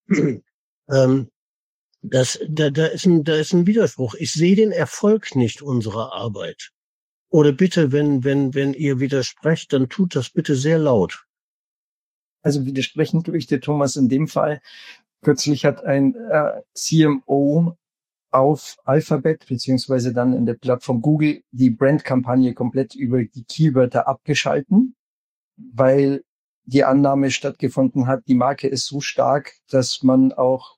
ähm, das, da, da ist ein, da ist ein Widerspruch. Ich sehe den Erfolg nicht unserer Arbeit. Oder bitte, wenn, wenn, wenn ihr widersprecht, dann tut das bitte sehr laut. Also widersprechen tue ich dir, Thomas, in dem Fall. Kürzlich hat ein äh, C M O auf Alphabet beziehungsweise dann in der Plattform Google die Brandkampagne komplett über die Keywörter abgeschalten, weil die Annahme stattgefunden hat, die Marke ist so stark, dass man auch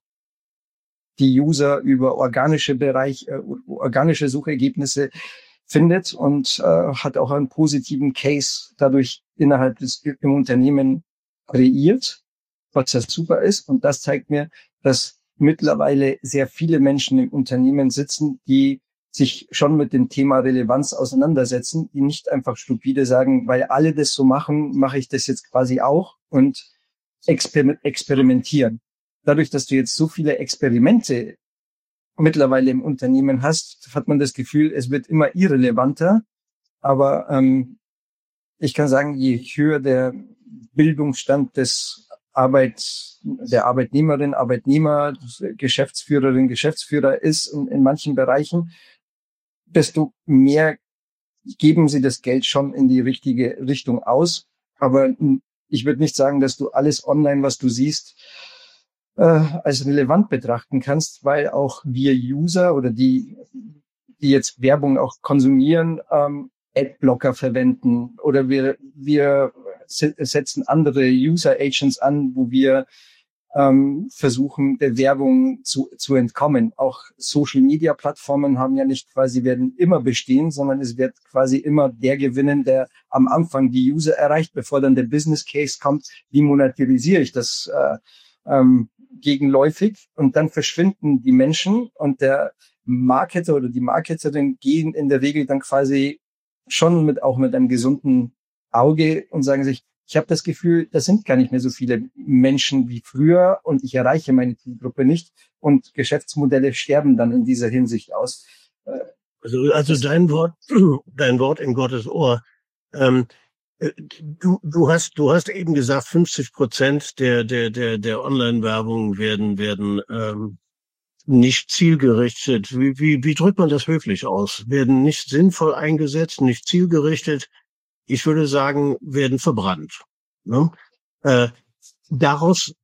die User über organische Bereich, äh, organische Suchergebnisse findet, und äh, hat auch einen positiven Case dadurch innerhalb des im Unternehmen kreiert, was ja super ist. Und das zeigt mir, dass mittlerweile sehr viele Menschen im Unternehmen sitzen, die sich schon mit dem Thema Relevanz auseinandersetzen, die nicht einfach stupide sagen, weil alle das so machen, mache ich das jetzt quasi auch, und exper- experimentieren. Dadurch, dass du jetzt so viele Experimente mittlerweile im Unternehmen hast, hat man das Gefühl, es wird immer irrelevanter. Aber ähm, ich kann sagen, je höher der Bildungsstand des Arbeit, der Arbeitnehmerin, Arbeitnehmer, Geschäftsführerin, Geschäftsführer ist in, in manchen Bereichen, desto mehr geben sie das Geld schon in die richtige Richtung aus. Aber ich würde nicht sagen, dass du alles online, was du siehst, äh, als relevant betrachten kannst, weil auch wir User oder die, die jetzt Werbung auch konsumieren, ähm, Adblocker verwenden, oder wir, wir setzen andere User Agents an, wo wir ähm, versuchen, der Werbung zu, zu entkommen. Auch Social Media Plattformen haben ja nicht quasi, werden immer bestehen, sondern es wird quasi immer der gewinnen, der am Anfang die User erreicht, bevor dann der Business Case kommt. Wie monetarisiere ich das äh, ähm, gegenläufig? Und dann verschwinden die Menschen, und der Marketer oder die Marketerin gehen in der Regel dann quasi schon mit auch mit einem gesunden Auge und sagen sich, ich habe das Gefühl, das sind gar nicht mehr so viele Menschen wie früher, und ich erreiche meine Zielgruppe nicht, und Geschäftsmodelle sterben dann in dieser Hinsicht aus. Also, also dein Wort, dein Wort in Gottes Ohr. Ähm, du, du hast, du hast eben gesagt, fünfzig Prozent der, der, der, der Online-Werbung werden, werden, ähm, nicht zielgerichtet. Wie, wie, wie drückt man das höflich aus? Werden nicht sinnvoll eingesetzt, nicht zielgerichtet. Ich würde sagen, werden verbrannt. Ne? Äh, daraus,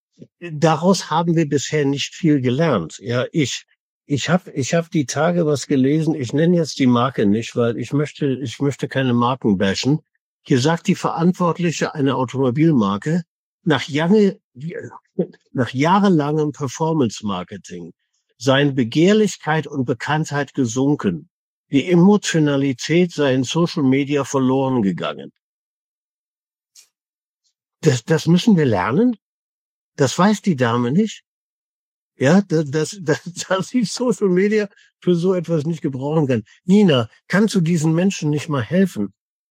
daraus haben wir bisher nicht viel gelernt. Ja, ich, ich habe, ich habe die Tage was gelesen. Ich nenne jetzt die Marke nicht, weil ich möchte, ich möchte keine Marken bashen. Hier sagt die Verantwortliche einer Automobilmarke, nach Jange, nach jahrelangem Performance-Marketing seien Begehrlichkeit und Bekanntheit gesunken. Die Emotionalität sei in Social Media verloren gegangen. Das, das müssen wir lernen. Das weiß die Dame nicht. Ja, das, das, das, dass sie Social Media für so etwas nicht gebrauchen kann. Nina, kannst du diesen Menschen nicht mal helfen?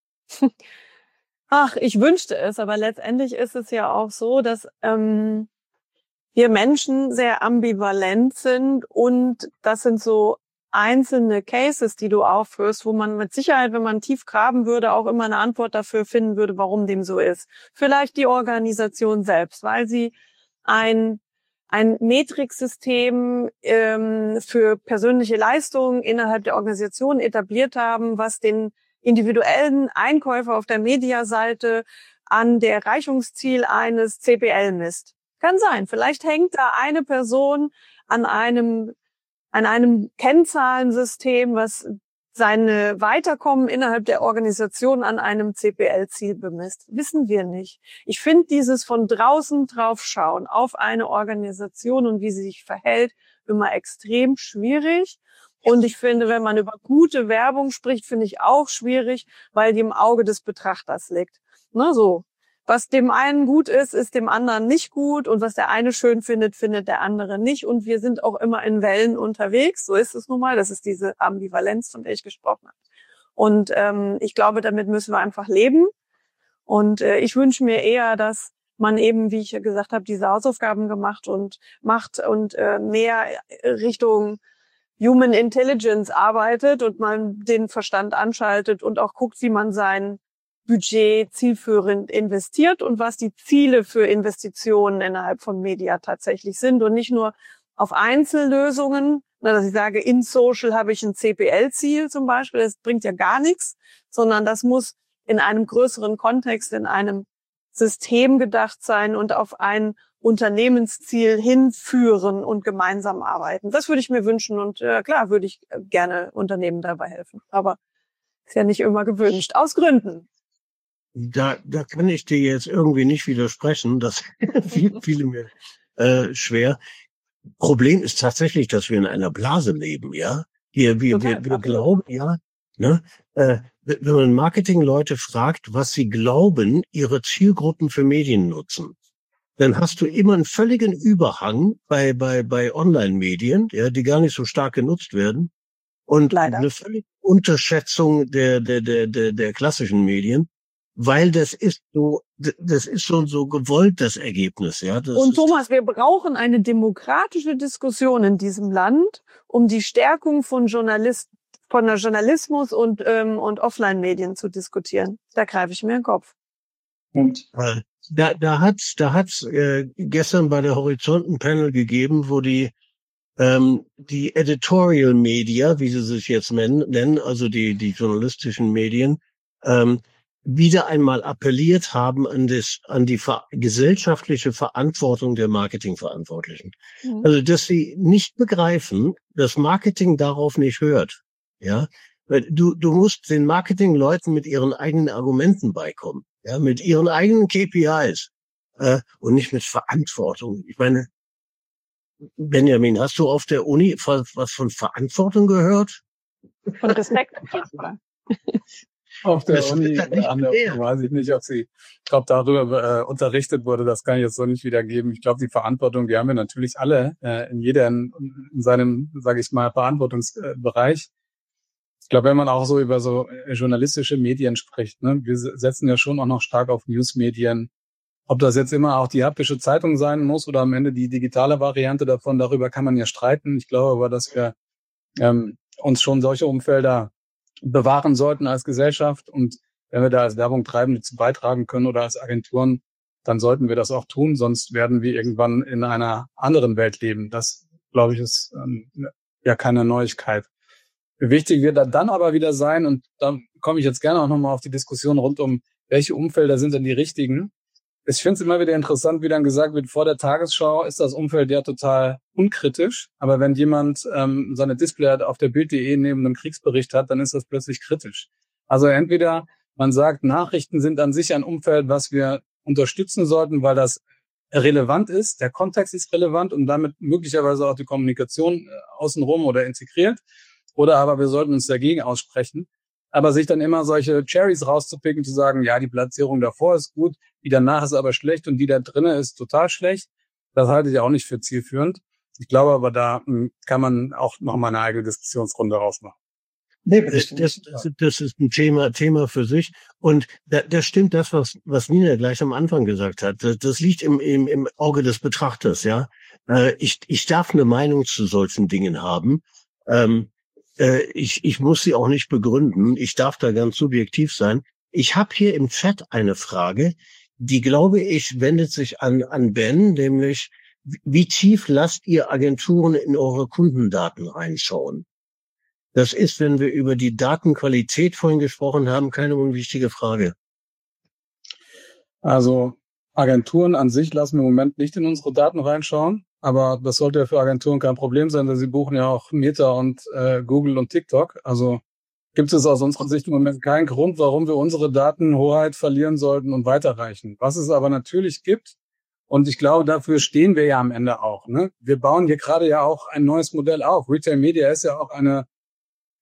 Ach, ich wünschte es, aber letztendlich ist es ja auch so, dass ähm, wir Menschen sehr ambivalent sind, und das sind so einzelne Cases, die du aufführst, wo man mit Sicherheit, wenn man tief graben würde, auch immer eine Antwort dafür finden würde, warum dem so ist. Vielleicht die Organisation selbst, weil sie ein ein Metriksystem ähm, für persönliche Leistungen innerhalb der Organisation etabliert haben, was den individuellen Einkäufer auf der Mediaseite an der Erreichungsziel eines C P L misst. Kann sein. Vielleicht hängt da eine Person an einem, an einem Kennzahlensystem, was seine Weiterkommen innerhalb der Organisation an einem C P L-Ziel bemisst. Wissen wir nicht. Ich finde dieses von draußen draufschauen auf eine Organisation und wie sie sich verhält immer extrem schwierig. Und ich finde, wenn man über gute Werbung spricht, finde ich auch schwierig, weil die im Auge des Betrachters liegt. Ne, so. Was dem einen gut ist, ist dem anderen nicht gut. Und was der eine schön findet, findet der andere nicht. Und wir sind auch immer in Wellen unterwegs. So ist es nun mal. Das ist diese Ambivalenz, von der ich gesprochen habe. Und ähm, ich glaube, damit müssen wir einfach leben. Und äh, ich wünsche mir eher, dass man eben, wie ich ja gesagt habe, diese Hausaufgaben gemacht und macht und äh, mehr Richtung Human Intelligence arbeitet und man den Verstand anschaltet und auch guckt, wie man sein Budget zielführend investiert und was die Ziele für Investitionen innerhalb von Media tatsächlich sind und nicht nur auf Einzellösungen, dass ich sage, in Social habe ich ein C P L-Ziel zum Beispiel, das bringt ja gar nichts, sondern das muss in einem größeren Kontext, in einem System gedacht sein und auf ein Unternehmensziel hinführen und gemeinsam arbeiten. Das würde ich mir wünschen und äh, klar würde ich gerne Unternehmen dabei helfen. Aber ist ja nicht immer gewünscht, aus Gründen. Da, da kann ich dir jetzt irgendwie nicht widersprechen. Das fiel, fiel mir äh, schwer. Problem ist tatsächlich, dass wir in einer Blase leben, ja. Wir, wir, wir, wir glauben, ja, ne, äh, wenn man Marketingleute fragt, was sie glauben, ihre Zielgruppen für Medien nutzen, dann hast du immer einen völligen Überhang bei, bei, bei Online-Medien, ja, die gar nicht so stark genutzt werden. Und Leider. Eine völlige Unterschätzung der, der, der, der, der klassischen Medien, weil das ist so, das ist schon so gewollt, das Ergebnis, ja. Das Und Thomas, wir brauchen eine demokratische Diskussion in diesem Land um die Stärkung von Journalisten, von der Journalismus und, ähm, und Offline-Medien zu diskutieren. Da greife ich mir in den Kopf. Und äh, da, da hat's, da hat's äh, gestern bei der Horizont ein Panel gegeben, wo die ähm, die Editorial Media, wie sie sich jetzt nennen, also die die journalistischen Medien, ähm, wieder einmal appelliert haben an das an die ver- gesellschaftliche Verantwortung der Marketingverantwortlichen. Mhm. Also dass sie nicht begreifen, dass Marketing darauf nicht hört. Ja, weil du du musst den Marketingleuten mit ihren eigenen Argumenten beikommen. Ja, mit ihren eigenen K P Is äh, und nicht mit Verantwortung. Ich meine, Benjamin, hast du auf der Uni was von Verantwortung gehört? Von Respekt auf jeden Fall. Auf der das Uni, an der, weiß ich nicht, ob sie, ich glaube, darüber äh, unterrichtet wurde, das kann ich jetzt so nicht wiedergeben. Ich glaube, die Verantwortung, die haben wir natürlich alle, äh, in jeder, in, in seinem, sage ich mal, Verantwortungsbereich. Ich glaube, wenn man auch so über so journalistische Medien spricht, ne, wir setzen ja schon auch noch stark auf Newsmedien. Ob das jetzt immer auch die haptische Zeitung sein muss oder am Ende die digitale Variante davon, darüber kann man ja streiten. Ich glaube aber, dass wir ähm, uns schon solche Umfelder bewahren sollten als Gesellschaft. Und wenn wir da als Werbung Treibende zu beitragen können oder als Agenturen, dann sollten wir das auch tun. Sonst werden wir irgendwann in einer anderen Welt leben. Das, glaube ich, ist ähm, ja keine Neuigkeit. Wichtig wird dann aber wieder sein, und da komme ich jetzt gerne auch nochmal auf die Diskussion rund um, welche Umfelder sind denn die richtigen. Ich finde es immer wieder interessant, wie dann gesagt wird, vor der Tagesschau ist das Umfeld ja total unkritisch. Aber wenn jemand ähm, seine Display auf der Bild punkt de neben einem Kriegsbericht hat, dann ist das plötzlich kritisch. Also entweder man sagt, Nachrichten sind an sich ein Umfeld, was wir unterstützen sollten, weil das relevant ist, der Kontext ist relevant und damit möglicherweise auch die Kommunikation außenrum oder integriert. Oder aber wir sollten uns dagegen aussprechen. Aber sich dann immer solche Cherries rauszupicken, zu sagen, ja, die Platzierung davor ist gut, die danach ist aber schlecht und die da drinnen ist total schlecht, das halte ich auch nicht für zielführend. Ich glaube aber, da kann man auch noch mal eine eigene Diskussionsrunde rausmachen. Nee, das, das, das, das ist ein Thema, Thema für sich. Und da, das stimmt das, was, was Nina gleich am Anfang gesagt hat. Das, das liegt im, im, im Auge des Betrachters, ja. Äh, ich, ich darf eine Meinung zu solchen Dingen haben. Ähm, äh, ich, ich muss sie auch nicht begründen. Ich darf da ganz subjektiv sein. Ich habe hier im Chat eine Frage, die, glaube ich, wendet sich an, an Ben, nämlich, wie tief lasst ihr Agenturen in eure Kundendaten reinschauen? Das ist, wenn wir über die Datenqualität vorhin gesprochen haben, keine unwichtige Frage. Also Agenturen an sich lassen wir im Moment nicht in unsere Daten reinschauen, aber das sollte ja für Agenturen kein Problem sein, denn sie buchen ja auch Meta und äh, Google und TikTok. Also gibt es aus unserer Sicht im Moment keinen Grund, warum wir unsere Datenhoheit verlieren sollten und weiterreichen. Was es aber natürlich gibt, und ich glaube, dafür stehen wir ja am Ende auch. Ne? Wir bauen hier gerade ja auch ein neues Modell auf. Retail Media ist ja auch eine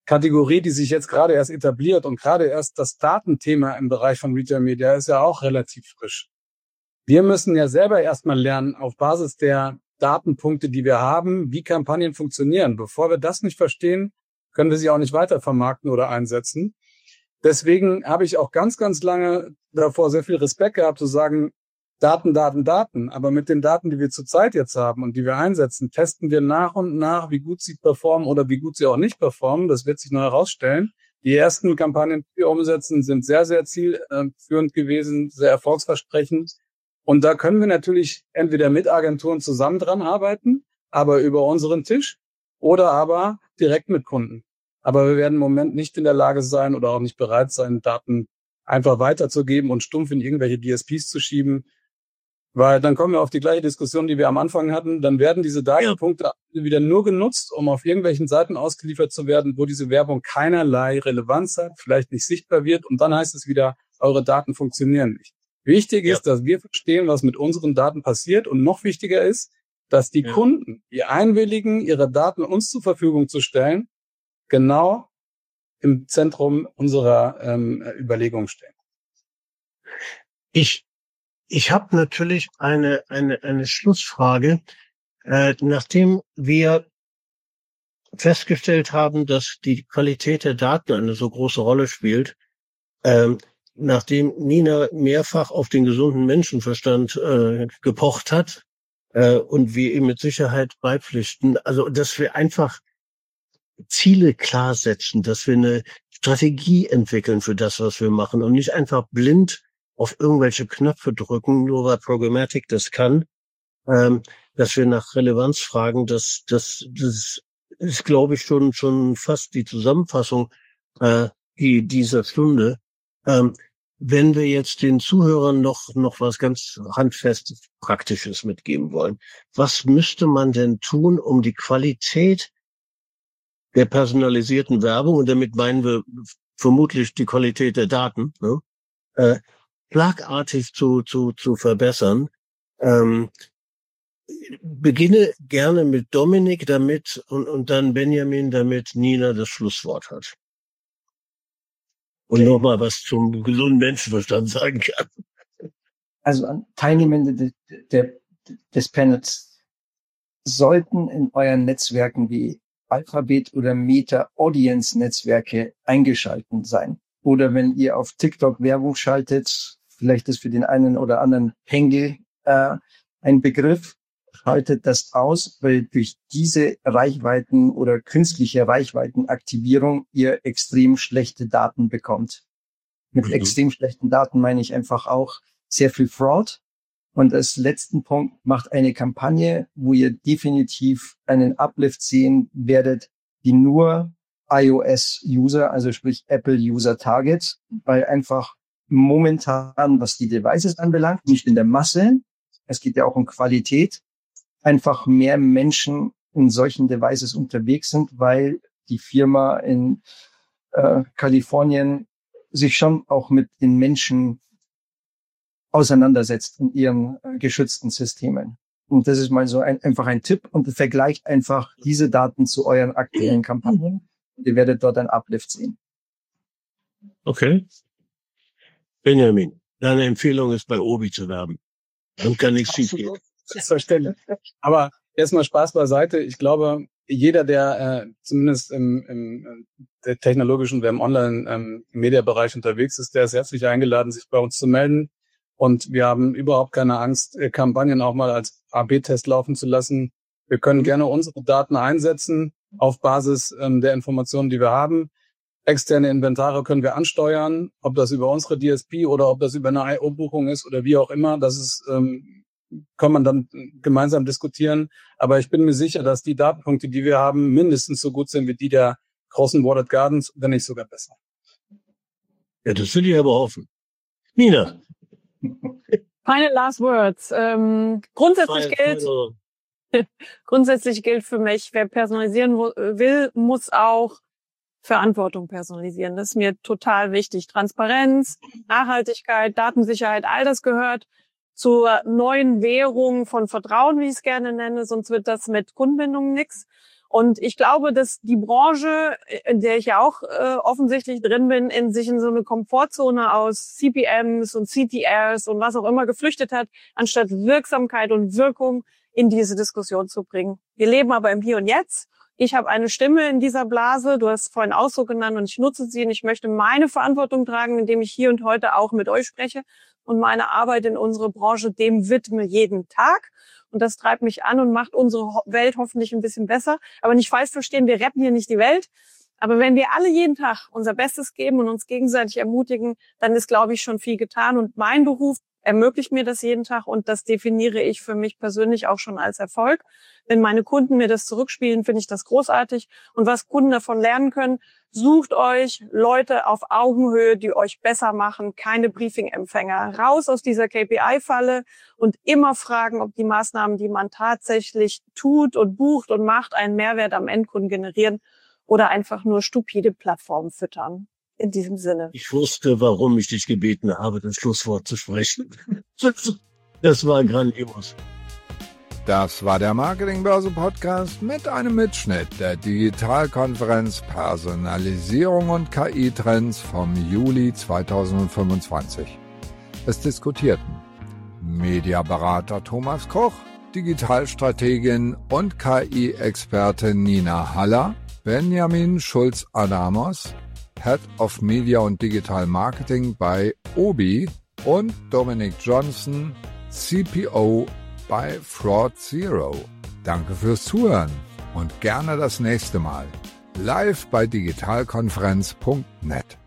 Kategorie, die sich jetzt gerade erst etabliert und gerade erst das Datenthema im Bereich von Retail Media ist ja auch relativ frisch. Wir müssen ja selber erstmal lernen, auf Basis der Datenpunkte, die wir haben, wie Kampagnen funktionieren. Bevor wir das nicht verstehen, können wir sie auch nicht weiter vermarkten oder einsetzen. Deswegen habe ich auch ganz, ganz lange davor sehr viel Respekt gehabt, zu sagen, Daten, Daten, Daten. Aber mit den Daten, die wir zurzeit jetzt haben und die wir einsetzen, testen wir nach und nach, wie gut sie performen oder wie gut sie auch nicht performen. Das wird sich noch herausstellen. Die ersten Kampagnen, die wir umsetzen, sind sehr, sehr zielführend gewesen, sehr erfolgsversprechend. Und da können wir natürlich entweder mit Agenturen zusammen dran arbeiten, aber über unseren Tisch oder aber direkt mit Kunden. Aber wir werden im Moment nicht in der Lage sein oder auch nicht bereit sein, Daten einfach weiterzugeben und stumpf in irgendwelche D S Ps zu schieben. Weil dann kommen wir auf die gleiche Diskussion, die wir am Anfang hatten. Dann werden diese Datenpunkte wieder nur genutzt, um auf irgendwelchen Seiten ausgeliefert zu werden, wo diese Werbung keinerlei Relevanz hat, vielleicht nicht sichtbar wird. Und dann heißt es wieder, eure Daten funktionieren nicht. Wichtig ist, ja. dass wir verstehen, was mit unseren Daten passiert. Und noch wichtiger ist, dass die ja. Kunden, die einwilligen, ihre Daten uns zur Verfügung zu stellen, genau im Zentrum unserer ähm, Überlegungen stehen. Ich Ich habe natürlich eine eine eine Schlussfrage, äh, nachdem wir festgestellt haben, dass die Qualität der Daten eine so große Rolle spielt, ähm, nachdem Nina mehrfach auf den gesunden Menschenverstand äh, gepocht hat äh, und wir ihm mit Sicherheit beipflichten, also dass wir einfach Ziele klar setzen, dass wir eine Strategie entwickeln für das, was wir machen und nicht einfach blind auf irgendwelche Knöpfe drücken, nur weil Programmatic das kann, ähm, dass wir nach Relevanz fragen, das, das, das ist, glaube ich, schon, schon fast die Zusammenfassung äh, die, dieser Stunde. Ähm, wenn wir jetzt den Zuhörern noch, noch was ganz Handfestes, Praktisches mitgeben wollen, was müsste man denn tun, um die Qualität der personalisierten Werbung, und damit meinen wir vermutlich die Qualität der Daten, ne, äh, schlagartig zu, zu, zu verbessern. Ähm, beginne gerne mit Dominik, damit, und, und dann Benjamin, damit Nina das Schlusswort hat. Und okay. nochmal was zum gesunden Menschenverstand sagen kann. Also an Teilnehmende de, de, des Panels sollten in euren Netzwerken wie Alphabet oder Meta Audience Netzwerke eingeschaltet sein. Oder wenn ihr auf TikTok Werbung schaltet, vielleicht ist für den einen oder anderen Hengel äh, ein Begriff, schaltet das aus, weil durch diese Reichweiten oder künstliche Reichweitenaktivierung ihr extrem schlechte Daten bekommt. Mit mhm. extrem schlechten Daten meine ich einfach auch sehr viel Fraud. Und als letzten Punkt macht eine Kampagne, wo ihr definitiv einen Uplift sehen werdet, die nur iOS-User, also sprich Apple-User target, weil einfach momentan, was die Devices anbelangt, nicht in der Masse, es geht ja auch um Qualität, einfach mehr Menschen in solchen Devices unterwegs sind, weil die Firma in äh, Kalifornien sich schon auch mit den Menschen auseinandersetzt in ihren äh, geschützten Systemen. Und das ist mal so ein, einfach ein Tipp, und vergleicht einfach diese Daten zu euren aktuellen Kampagnen. Ihr werdet dort ein Uplift sehen. Okay. Benjamin, deine Empfehlung ist, bei Obi zu werben. Dann kann nichts schief gehen. Selbstverständlich. Aber erstmal Spaß beiseite. Ich glaube, jeder, der äh, zumindest im, im der technologischen, wer im Online-Media-Bereich unterwegs ist, der ist herzlich eingeladen, sich bei uns zu melden. Und wir haben überhaupt keine Angst, Kampagnen auch mal als A B Test laufen zu lassen. Wir können gerne unsere Daten einsetzen auf Basis ähm, der Informationen, die wir haben. Externe Inventare können wir ansteuern, ob das über unsere D S P oder ob das über eine I O-Buchung ist oder wie auch immer. Das ist, ähm, kann man dann gemeinsam diskutieren. Aber ich bin mir sicher, dass die Datenpunkte, die wir haben, mindestens so gut sind wie die der großen Walled Gardens, wenn nicht sogar besser. Ja, das will ich aber hoffen. Nina. Final last words. Ähm, grundsätzlich Final, gilt, final. grundsätzlich gilt für mich, wer personalisieren will, muss auch Verantwortung personalisieren. Das ist mir total wichtig. Transparenz, Nachhaltigkeit, Datensicherheit, all das gehört zur neuen Währung von Vertrauen, wie ich es gerne nenne, sonst wird das mit Kundenbindung nix. Und ich glaube, dass die Branche, in der ich ja auch äh, offensichtlich drin bin, in sich in so eine Komfortzone aus C P Ms und C T Rs und was auch immer geflüchtet hat, anstatt Wirksamkeit und Wirkung in diese Diskussion zu bringen. Wir leben aber im Hier und Jetzt. Ich habe eine Stimme in dieser Blase, du hast vorhin Ausdruck genannt und ich nutze sie und ich möchte meine Verantwortung tragen, indem ich hier und heute auch mit euch spreche und meine Arbeit in unserer Branche dem widme jeden Tag. Und das treibt mich an und macht unsere Welt hoffentlich ein bisschen besser. Aber nicht falsch verstehen, wir retten hier nicht die Welt. Aber wenn wir alle jeden Tag unser Bestes geben und uns gegenseitig ermutigen, dann ist, glaube ich, schon viel getan. Und mein Beruf ermöglicht mir das jeden Tag und das definiere ich für mich persönlich auch schon als Erfolg. Wenn meine Kunden mir das zurückspielen, finde ich das großartig. Und was Kunden davon lernen können, sucht euch Leute auf Augenhöhe, die euch besser machen, keine Briefing-Empfänger. Raus aus dieser K P I-Falle und immer fragen, ob die Maßnahmen, die man tatsächlich tut und bucht und macht, einen Mehrwert am Endkunden generieren oder einfach nur stupide Plattformen füttern. In diesem Sinne. Ich wusste, warum ich dich gebeten habe, das Schlusswort zu sprechen. Das war grandios. Das war der Marketingbörse-Podcast mit einem Mitschnitt der Digitalkonferenz Personalisierung und K I-Trends vom Juli zweitausendfünfundzwanzig. Es diskutierten Mediaberater Thomas Koch, Digitalstrategin und K I-Expertin Nina Haller, Benjamin Schulz-Adamos, Head of Media und Digital Marketing bei Obi und Dominic Johnson, C P O bei Fraud Zero. Danke fürs Zuhören und gerne das nächste Mal live bei digitalkonferenz punkt net.